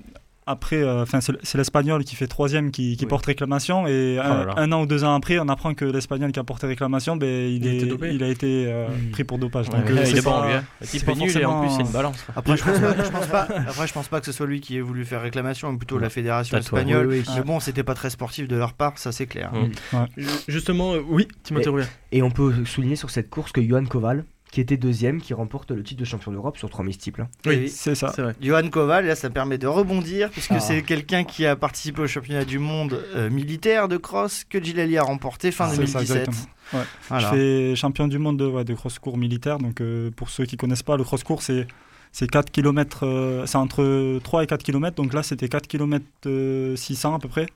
après, enfin, c'est, c'est l'Espagnol qui fait troisième qui, qui Oui. porte réclamation. Et Oh un, là là. un an ou deux ans après, on apprend que l'Espagnol qui a porté réclamation, ben, il, Il est, était dopé. il a été euh, Mmh. pris pour dopage. Ouais, Donc, ouais, euh, il c'est est bon, pas- lui. Hein. Le c'est type pas est nul et en forcément- plus, c'est une balance. quoi. Après, je pense pas, je pense pas, après, je pense pas que ce soit lui qui ait voulu faire réclamation, mais plutôt la fédération Peut-être, ouais. espagnole. Oui, oui. Mais bon, c'était pas très sportif de leur part, ça c'est clair. Mm. Ju- Justement, euh, oui, Timothée Et- Rouvière. Et on peut souligner sur cette course que Johan Koval, qui était deuxième, qui remporte le titre de champion d'Europe sur trois multiples. hein. Oui, Oui, C'est ça. c'est vrai. Johan Koval, là, ça permet de rebondir, puisque Ah. c'est quelqu'un qui a participé au championnat du monde euh, militaire de cross que Gilali a remporté fin C'est ça, deux mille dix-sept. exactement. Ouais. Voilà. Je fais champion du monde de, ouais, de cross-court militaire. Donc, euh, pour ceux qui connaissent pas, le cross-court, c'est, c'est quatre kilomètres, euh, c'est entre trois et quatre kilomètres. Donc là, c'était quatre kilomètres six cents à peu près.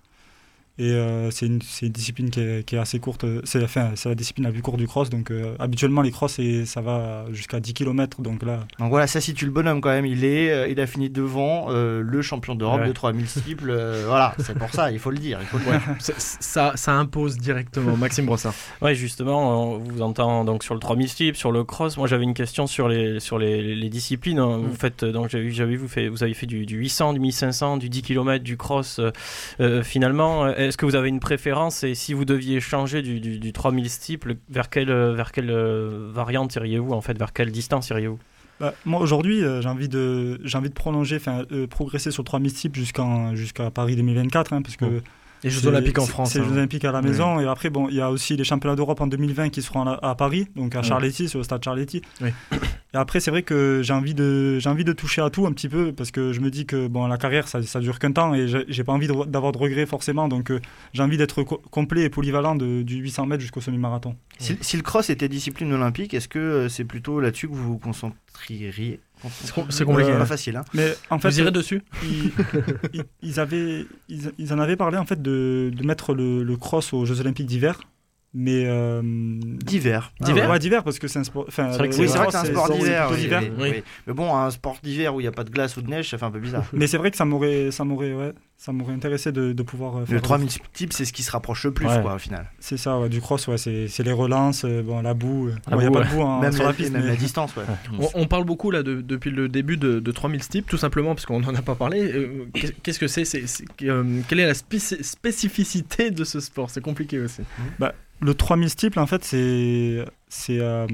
Et euh, c'est, une, c'est une discipline qui est, qui est assez courte. C'est, enfin, c'est la discipline la plus courte du cross. Donc, euh, habituellement, les cross, c'est, ça va jusqu'à dix kilomètres. Donc là, Donc voilà, ça situe le bonhomme quand même. Il, est, euh, il a fini devant euh, le champion d'Europe Ouais. de trois mille multiples. euh, voilà, c'est pour ça, il faut le dire. Il faut le dire. Ça, ça, ça impose directement. Maxime Brossard. Ouais, justement, on vous entend donc sur le trois mille steep, sur le cross. Moi, j'avais une question sur les, sur les, les disciplines. hein. Vous faites, donc j'avais, vu- j'avais vu, vous, fait, vous avez fait du, du huit cents, du mille cinq cents, du dix kilomètres, du cross. euh, euh, finalement, est-ce que vous avez une préférence et si vous deviez changer du, du, du trois mille steep, le- vers quelle, euh, vers quelle euh, variante iriez-vous en fait, vers quelle distance iriez-vous? bah, moi aujourd'hui, euh, j'ai envie de, j'ai envie de prolonger, enfin, euh, progresser sur le trois mille steep jusqu'en, jusqu'à Paris deux mille vingt-quatre, hein, parce que. Bon. Les Jeux C'est- Olympiques en c'est- France. C'est les hein. Jeux Olympiques à la maison. Et après, bon, il y a aussi les championnats d'Europe en deux mille vingt qui seront à, à Paris, donc à Ouais. Charletti, sur le stade Charletti. Oui. Et après, c'est vrai que j'ai envie, de, j'ai envie de toucher à tout un petit peu, parce que je me dis que bon, la carrière, ça, ça dure qu'un temps et j'ai, j'ai pas envie de- d'avoir de regrets forcément. Donc euh, j'ai envie d'être co- complet et polyvalent de, du huit cents mètres jusqu'au semi-marathon. Si, si le cross était discipline olympique, est-ce que euh, c'est plutôt là-dessus que vous vous concentriez? C'est com- c'est compliqué. Euh, hein. pas facile. Hein. Mais en fait, Vous irez dessus ils, ils- ils avaient, ils, ils en avaient parlé en fait de, de mettre le, le cross aux Jeux Olympiques d'hiver. Mais euh, D'hiver. D'hiver ouais, d'hiver parce que c'est un sport. enfin, C'est vrai que le- Oui, le c'est vrai que cross, c'est un sport c'est d'hiver. plutôt oui, d'hiver. oui, Oui. oui. Mais bon, un sport d'hiver où il n'y a pas de glace ou de neige, ça fait un peu bizarre. Mais c'est vrai que ça m'aurait, ça m'aurait, ouais, ça m'aurait intéressé de, de pouvoir euh, faire. Le trois mille type, c'est ce qui se rapproche le plus, Ouais. quoi, au final. C'est ça, ouais, du cross, ouais, c'est, c'est les relances, euh, bon, la boue. euh, La bon, il n'y a boue, pas de boue hein, Même, sur la, la piste, même mais la distance, ouais. On, on parle beaucoup là de- depuis le début de, de trois mille steep, tout simplement parce qu'on n'en a pas parlé. Euh, qu'est- Qu'est-ce que c'est, c'est, c'est- euh, Quelle est la spéci- spécificité de ce sport? C'est compliqué aussi. le trois mille steeple, en fait, c'est, c'est euh,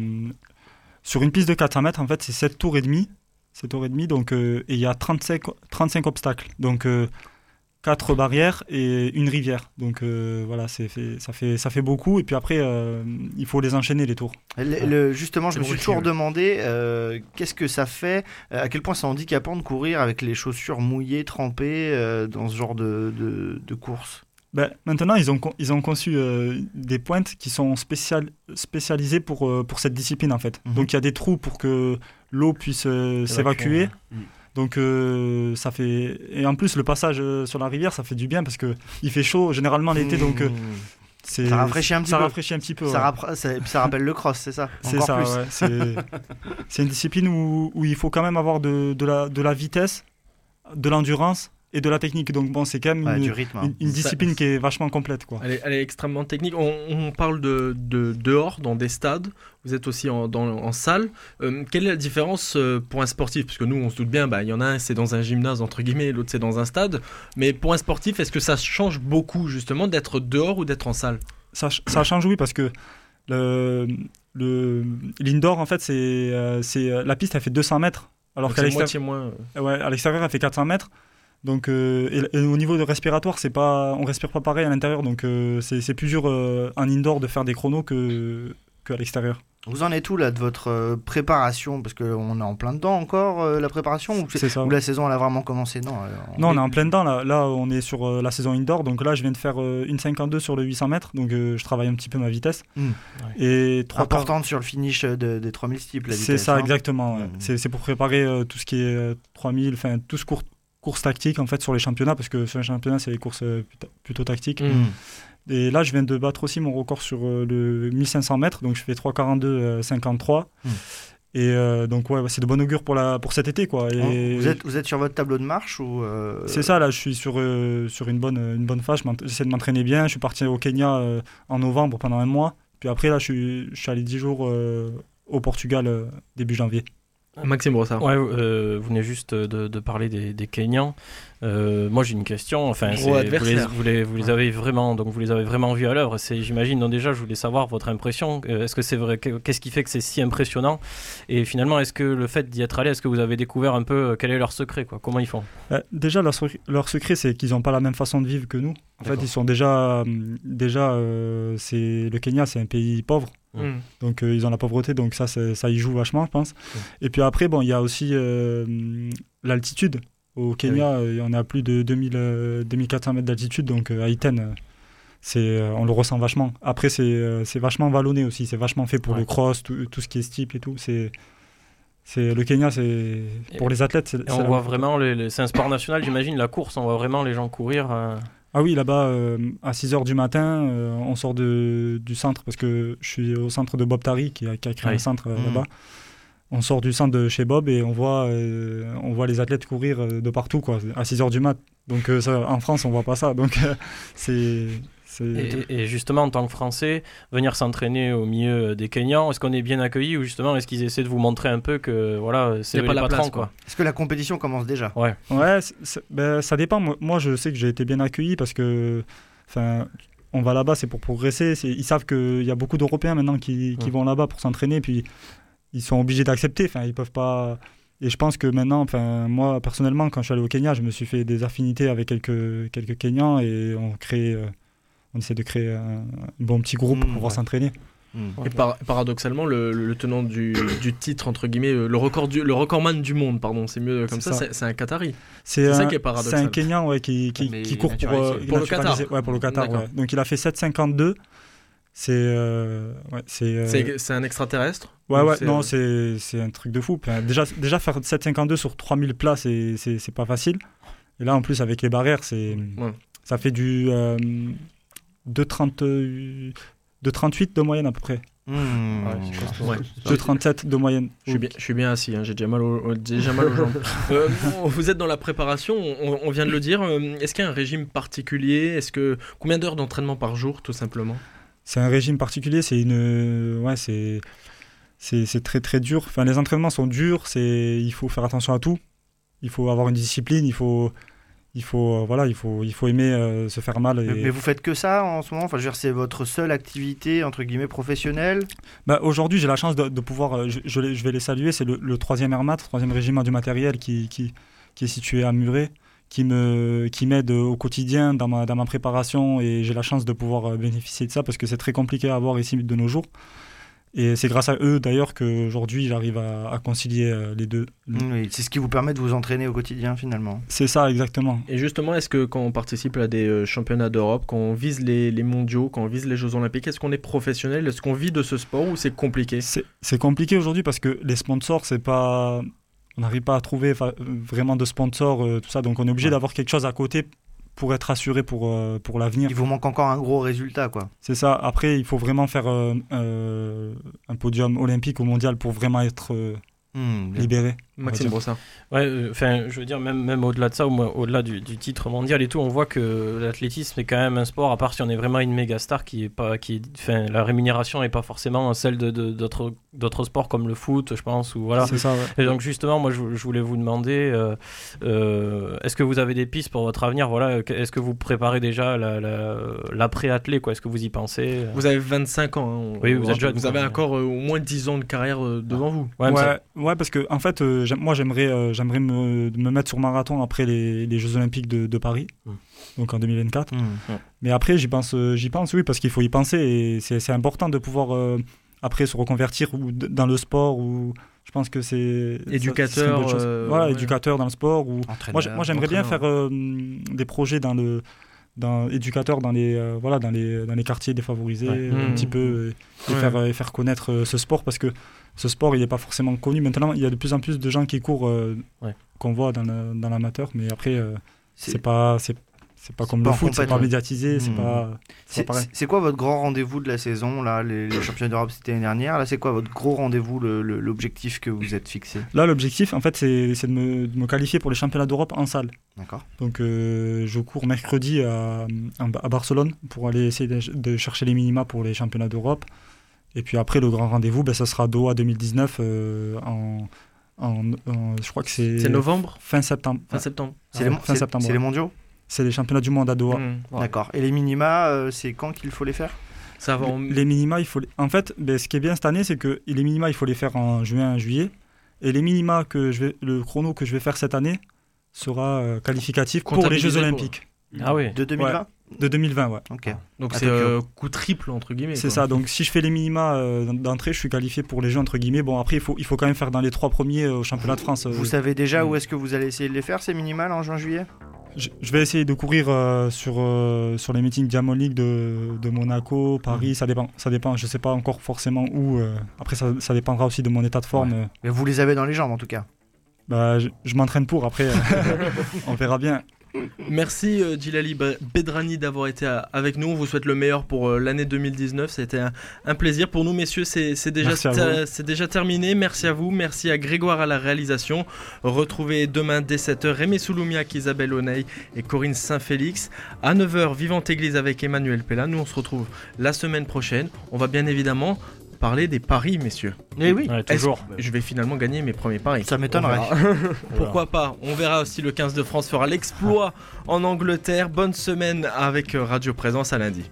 sur une piste de quatre cents mètres, en fait, c'est sept tours et demi. sept tours et demi, donc, euh, et il y a trente-cinq, trente-cinq obstacles. Donc, euh, quatre barrières et une rivière. Donc, euh, voilà, c'est fait, ça, fait, ça fait beaucoup. Et puis après, euh, il faut les enchaîner, les tours. Le- le- justement, je C'est me suis compliqué, toujours ouais. demandé euh, qu'est-ce que ça fait, euh, à quel point c'est handicapant de courir avec les chaussures mouillées, trempées euh, dans ce genre de, de, de course. Ben, maintenant, ils ont, con- ils ont conçu euh, des pointes qui sont spécial, spécialisées pour, euh, pour cette discipline, en fait. Mhm. Donc, il y a des trous pour que l'eau puisse euh, s'évacuer. Mhm. Donc, euh, ça fait... Et en plus, le passage euh, sur la rivière, ça fait du bien parce qu'il fait chaud, généralement, l'été. Donc, euh, c'est, Ça rafraîchit un petit ça peu. rafraîchit un petit peu. Ça, ouais. rappra- ça, ça rappelle le cross, c'est ça. C'est Encore ça, plus. ouais. C'est, c'est une discipline où, où il faut quand même avoir de, de, la, de la vitesse, de l'endurance et de la technique. Donc, bon, c'est quand même Ouais, une, du rythme. hein. une, une discipline Ça- qui est vachement complète, quoi. Elle est, elle est extrêmement technique. On, on parle de, de dehors, dans des stades. Vous êtes aussi en, dans, en salle. Euh, quelle est la différence euh, pour un sportif? Parce que nous, on se doute bien, bah, il y en a un, c'est dans un gymnase, entre guillemets, l'autre, c'est dans un stade. Mais pour un sportif, est-ce que ça change beaucoup, justement, d'être dehors ou d'être en salle? Ça, ch- ça change, oui, parce que le, le, l'indoor, en fait, c'est, euh, c'est, euh, la piste, elle fait deux cents mètres. Alors Donc qu'à c'est l'extérieur, moitié moins. euh, ouais, à l'extérieur, elle fait quatre cents mètres. Donc, euh, et, et au niveau de respiratoire, c'est pas, on respire pas pareil à l'intérieur. Donc, euh, c'est, c'est plus dur euh, en indoor de faire des chronos que, qu'à l'extérieur. Vous en êtes où là de votre euh, préparation? Parce qu'on est en plein dedans encore, euh, la préparation, ou, c'est- C'est ça. ou la saison elle a vraiment commencé? Non, euh, Non, on est en plein dedans. Là, là on est sur euh, la saison indoor. Donc là, je viens de faire euh, une cinquante-deux sur le huit cents mètres. Donc, euh, je travaille un petit peu ma vitesse. Mm. Et trois quarts- importante sur le finish de- des trois mille steeple, la C'est vitesse, ça, hein. exactement. ouais. Mhm. C'est, c'est pour préparer euh, tout ce qui est euh, trois mille, enfin, tout ce cours, course tactique en fait sur les championnats, parce que sur les championnats, c'est les courses euh, plutôt, plutôt tactiques. Mm. Mm. Et là, je viens de battre aussi mon record sur euh, le mille cinq cents mètres, donc je fais trois quarante-deux cinquante-trois. Mm. Et euh, donc, ouais, c'est de bon augure pour, la, pour cet été, quoi. Et Vous êtes, vous êtes sur votre tableau de marche ou euh, c'est ça, là, je suis sur, euh, sur une, bonne, une bonne phase. Je m'ent- J'essaie de m'entraîner bien. Je suis parti au Kenya euh, en novembre pendant un mois. Puis après, là, je suis, je suis allé dix jours euh, au Portugal euh, début janvier. Maxime Brossard. Ouais, euh, vous venez juste de, de parler des, des Kenyans. Euh, moi j'ai une question, enfin, Gros c'est, vous, les, adversaire. vous, les, vous les avez vraiment, donc vous les avez vraiment vus à l'œuvre. C'est, j'imagine. Donc déjà, je voulais savoir votre impression. Euh, est-ce que c'est vrai que- Qu'est-ce qui fait que c'est si impressionnant? Et finalement, est-ce que le fait d'y être allé, est-ce que vous avez découvert un peu euh, quel est leur secret, quoi? Comment ils font? Euh, déjà, leur, sec- leur secret, c'est qu'ils n'ont pas la même façon de vivre que nous. En fait, D'accord. ils sont déjà, hum, déjà, euh, c'est le Kenya, c'est un pays pauvre. Mm. Donc euh, ils ont la pauvreté, donc ça, c'est- ça y joue vachement, je pense. Et puis après, bon, il y a aussi euh, l'altitude. Au Kenya, euh, on est à plus de deux mille, euh, deux mille quatre cents mètres d'altitude, donc euh, à Iten, euh, c'est, euh, on le ressent vachement. Après, c'est, euh, c'est vachement vallonné aussi, c'est vachement fait pour Ouais. le cross, tout, tout ce qui est steep et tout. C'est, c'est, le Kenya, c'est, pour les athlètes, c'est, Et c'est on la- voit vraiment, les, les- c'est un sport national, j'imagine, la course, on voit vraiment les gens courir. euh, Ah oui, là-bas, euh, à six heures du matin, euh, on sort de, du centre, parce que je suis au centre de Bob Tari, qui a, qui a créé Oui. un centre euh, Mhm. là-bas. On sort du centre de chez Bob et on voit, euh, on voit les athlètes courir euh, de partout, quoi, à six heures du mat. Donc euh, ça, en France, on voit pas ça. Donc euh, c'est... c'est... Et, et justement, en tant que Français, venir s'entraîner au milieu des Kenyans, est-ce qu'on est bien accueilli ou justement est-ce qu'ils essaient de vous montrer un peu que voilà, c'est Y a eux pas les la patrons, place, quoi. quoi. Est-ce que la compétition commence déjà? Ouais, c'est- c'est- ben, ça dépend. Moi, moi, je sais que j'ai été bien accueilli parce que... Enfin, on va là-bas, c'est pour progresser. C'est- Ils savent qu'il y a beaucoup d'Européens maintenant qui, qui Ouais. vont là-bas pour s'entraîner. Puis ils sont obligés d'accepter. Enfin, ils peuvent pas. Et je pense que maintenant, enfin, moi personnellement, quand je suis allé au Kenya, je me suis fait des affinités avec quelques quelques Kenyans et on crée, euh, on essaie de créer un, un bon petit groupe pour Mmh, pouvoir ouais. s'entraîner. Mm. Et par- paradoxalement, le, le tenant du, du titre, entre guillemets, le, record du, le recordman du monde, pardon, c'est mieux comme C'est ça, ça. c'est, c'est un Qatari. C'est C'est ça un, qui est c'est paradoxal. un Kenyan, ouais, qui qui, Mais qui court pour naturalisé. euh, Pour le Qatar. naturalisé, ouais, pour le Qatar. D'accord. Ouais. Donc il a fait sept cinquante-deux. C'est euh, ouais, c'est. euh, C'est, c'est un extraterrestre? Ouais, Ou ouais, c'est, non, euh, c'est, c'est un truc de fou. Enfin, déjà, déjà, faire sept cinquante-deux sur trois mille plats, c'est, c'est, c'est pas facile. Et là, en plus, avec les barrières, c'est, Ouais. ça fait du euh, deux trente, euh, deux trente-huit de moyenne à peu près. Mm. Ouais, c'est costaud. Ouais. deux trente-sept de moyenne. Je suis bien, je suis bien assis, hein, j'ai déjà mal, au- au- j'ai déjà mal aux jambes. Euh, vous êtes dans la préparation, on, on vient de le dire. euh, Est-ce qu'il y a un régime particulier? Est-ce que combien d'heures d'entraînement par jour, tout simplement? C'est un régime particulier, c'est une. Ouais, c'est, c'est, c'est très très dur. Enfin, les entraînements sont durs, c'est, il faut faire attention à tout. Il faut avoir une discipline, il faut. Il faut, euh, voilà, il faut, il faut aimer euh, se faire mal. Et... Mais, mais vous faites que ça en ce moment? Enfin, je veux dire, c'est votre seule activité entre guillemets professionnelle? Bah, aujourd'hui, j'ai la chance de, de pouvoir, euh, je, je, les- je vais les saluer, c'est le, le troisième Airmat, troisième régiment du matériel qui, qui, qui est situé à Muret, qui, me, qui m'aide au quotidien dans ma, dans ma préparation et j'ai la chance de pouvoir euh, bénéficier de ça parce que c'est très compliqué à avoir ici de nos jours. Et c'est grâce à eux d'ailleurs qu'aujourd'hui j'arrive à, à concilier euh, les deux. Mm, oui, c'est ce qui vous permet de vous entraîner au quotidien finalement. C'est ça exactement. Et justement, est-ce que quand on participe à des euh, championnats d'Europe, quand on vise les, les mondiaux, quand on vise les Jeux Olympiques, est-ce qu'on est professionnel? Est-ce qu'on vit de ce sport ou c'est compliqué? C'est, c'est compliqué aujourd'hui parce que les sponsors, c'est pas, on n'arrive pas à trouver fa- vraiment de sponsors, euh, tout ça, donc on est obligé Ouais. d'avoir quelque chose à côté pour être assuré pour, euh, pour l'avenir. Il vous manque encore un gros résultat quoi. C'est ça. Après, il faut vraiment faire euh, euh, un podium olympique ou mondial pour vraiment être euh, Mm, bien. libéré. Maxime dire. Brossard. Ouais, enfin, je veux dire, même, même au-delà de ça, au moins, au-delà du, du titre mondial et tout, on voit que l'athlétisme est quand même un sport, à part si on est vraiment une méga star, qui est pas, qui est, enfin, la rémunération n'est pas forcément celle de, de- d'autres, d'autres sports comme le foot, je pense, ou voilà. C'est ça, ouais. Et donc justement, moi, je, je voulais vous demander, euh, euh, est-ce que vous avez des pistes pour votre avenir? Voilà, est-ce que vous préparez déjà la, la, l'après-athlé, quoi? Est-ce que vous y pensez? Vous avez vingt-cinq ans. Hein, on- Oui, vous on- êtes jeune, Vous avez ouais. encore euh, au moins dix ans de carrière euh, devant vous. Ouais, mais ça- Ouais, ouais, parce que en fait, euh, j'aime- moi j'aimerais, euh, j'aimerais me, me mettre sur marathon après les, les Jeux Olympiques de, de Paris, Mm. donc en deux mille vingt-quatre. Mm. Mais après, j'y pense, euh, j'y pense, oui, parce qu'il faut y penser et c'est, c'est important de pouvoir euh, après se reconvertir ou d- dans le sport ou je pense que c'est ça- Éducateur, ce serait une bonne chose. euh, voilà, ouais. éducateur dans le sport ou Entraîneur, moi, j'ai- moi j'aimerais bien entraîneur. faire euh, des projets dans le dans éducateur dans les euh, voilà dans les dans les quartiers défavorisés Ouais. un Mmh. petit peu et, et Ouais. faire euh, et faire connaître euh, ce sport parce que ce sport il n'est pas forcément connu maintenant, il y a de plus en plus de gens qui courent euh, Ouais. qu'on voit dans, le- dans l'amateur, mais après euh, C'est- c'est pas c'est c'est pas c'est comme pas le en foot, c'est compète, pas ouais. médiatisé, c'est Mmh. pas c'est C'est, pas pareil. c'est quoi votre grand rendez-vous de la saison là? Les, les championnats d'Europe c'était l'année dernière. Là, c'est quoi votre gros rendez-vous, le- le- l'objectif que vous êtes fixé? Là, l'objectif, en fait, c'est, c'est de, me, de me qualifier pour les championnats d'Europe en salle. D'accord. Donc, euh, je cours mercredi à, à Barcelone pour aller essayer de, de chercher les minima pour les championnats d'Europe. Et puis après, le grand rendez-vous, ben, ça sera Doha deux mille dix-neuf euh, en, En, en- je crois que c'est, C'est novembre fin septembre. Fin septembre. C'est les, Ouais, mon- fin c'est- septembre, c'est ouais. les mondiaux. C'est les championnats du monde à Doha. Mmh. Ouais. D'accord. Et les minima, euh, c'est quand qu'il faut les faire? Ça va en... Les minima, il faut les- en fait, ben, ce qui est bien cette année, c'est que les minima, il faut les faire en juin, juillet. Et les minima que je vais, le chrono que je vais faire cette année sera euh, qualificatif pour les Comptabilisé Jeux pour- Olympiques Ah oui. De deux mille vingt. de deux mille vingt. Ouais. Ok. Donc À c'est Tokyo. euh, coup triple entre guillemets. C'est quoi. ça. Donc si je fais les minima euh, d'entrée, je suis qualifié pour les Jeux entre guillemets. Bon après, il faut, il faut quand même faire dans les trois premiers euh, au championnat de France. euh, Vous savez déjà Mm. où est-ce que vous allez essayer de les faire, ces minimales, en juin-juillet? Je, je vais essayer de courir euh, sur, euh, sur les meetings Diamond League de, de Monaco, Paris, ça dépend, ça dépend, je sais pas encore forcément où. euh, après, ça, ça dépendra aussi de mon état de forme. euh. Mais vous les avez dans les jambes, en tout cas. Bah, je je m'entraîne pour, après, euh, on verra bien. Merci euh, Djilali Be- Bedrani d'avoir été euh, avec nous. On vous souhaite le meilleur pour euh, l'année deux mille dix-neuf. C'était un, un plaisir pour nous, messieurs. C'est c'est déjà, Merci à ter- vous. c'est déjà terminé. Merci à vous. Merci à Grégoire à la réalisation. Retrouvez demain dès sept heures Rémi Souloumiac, Isabelle Onay et Corinne Saint-Félix. À neuf heures, Vivante Église avec Emmanuel Pella. Nous, on se retrouve la semaine prochaine. On va bien évidemment parler des paris, messieurs. Eh oui. Ouais, Est-ce toujours. que je vais finalement gagner mes premiers paris. Ça m'étonnerait. Pourquoi pas? On verra aussi le quinze de France fera l'exploit en Angleterre. Bonne semaine avec Radio Présence, à lundi.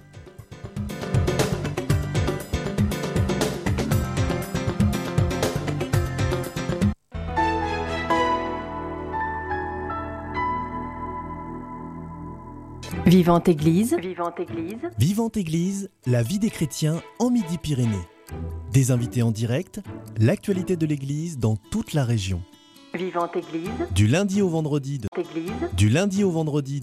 Vivante Église, Vivante Église. Vivante Église, la vie des chrétiens en Midi-Pyrénées. Des invités en direct, l'actualité de l'Église dans toute la région. Vivante Église. Du lundi au vendredi de, Église. du lundi au vendredi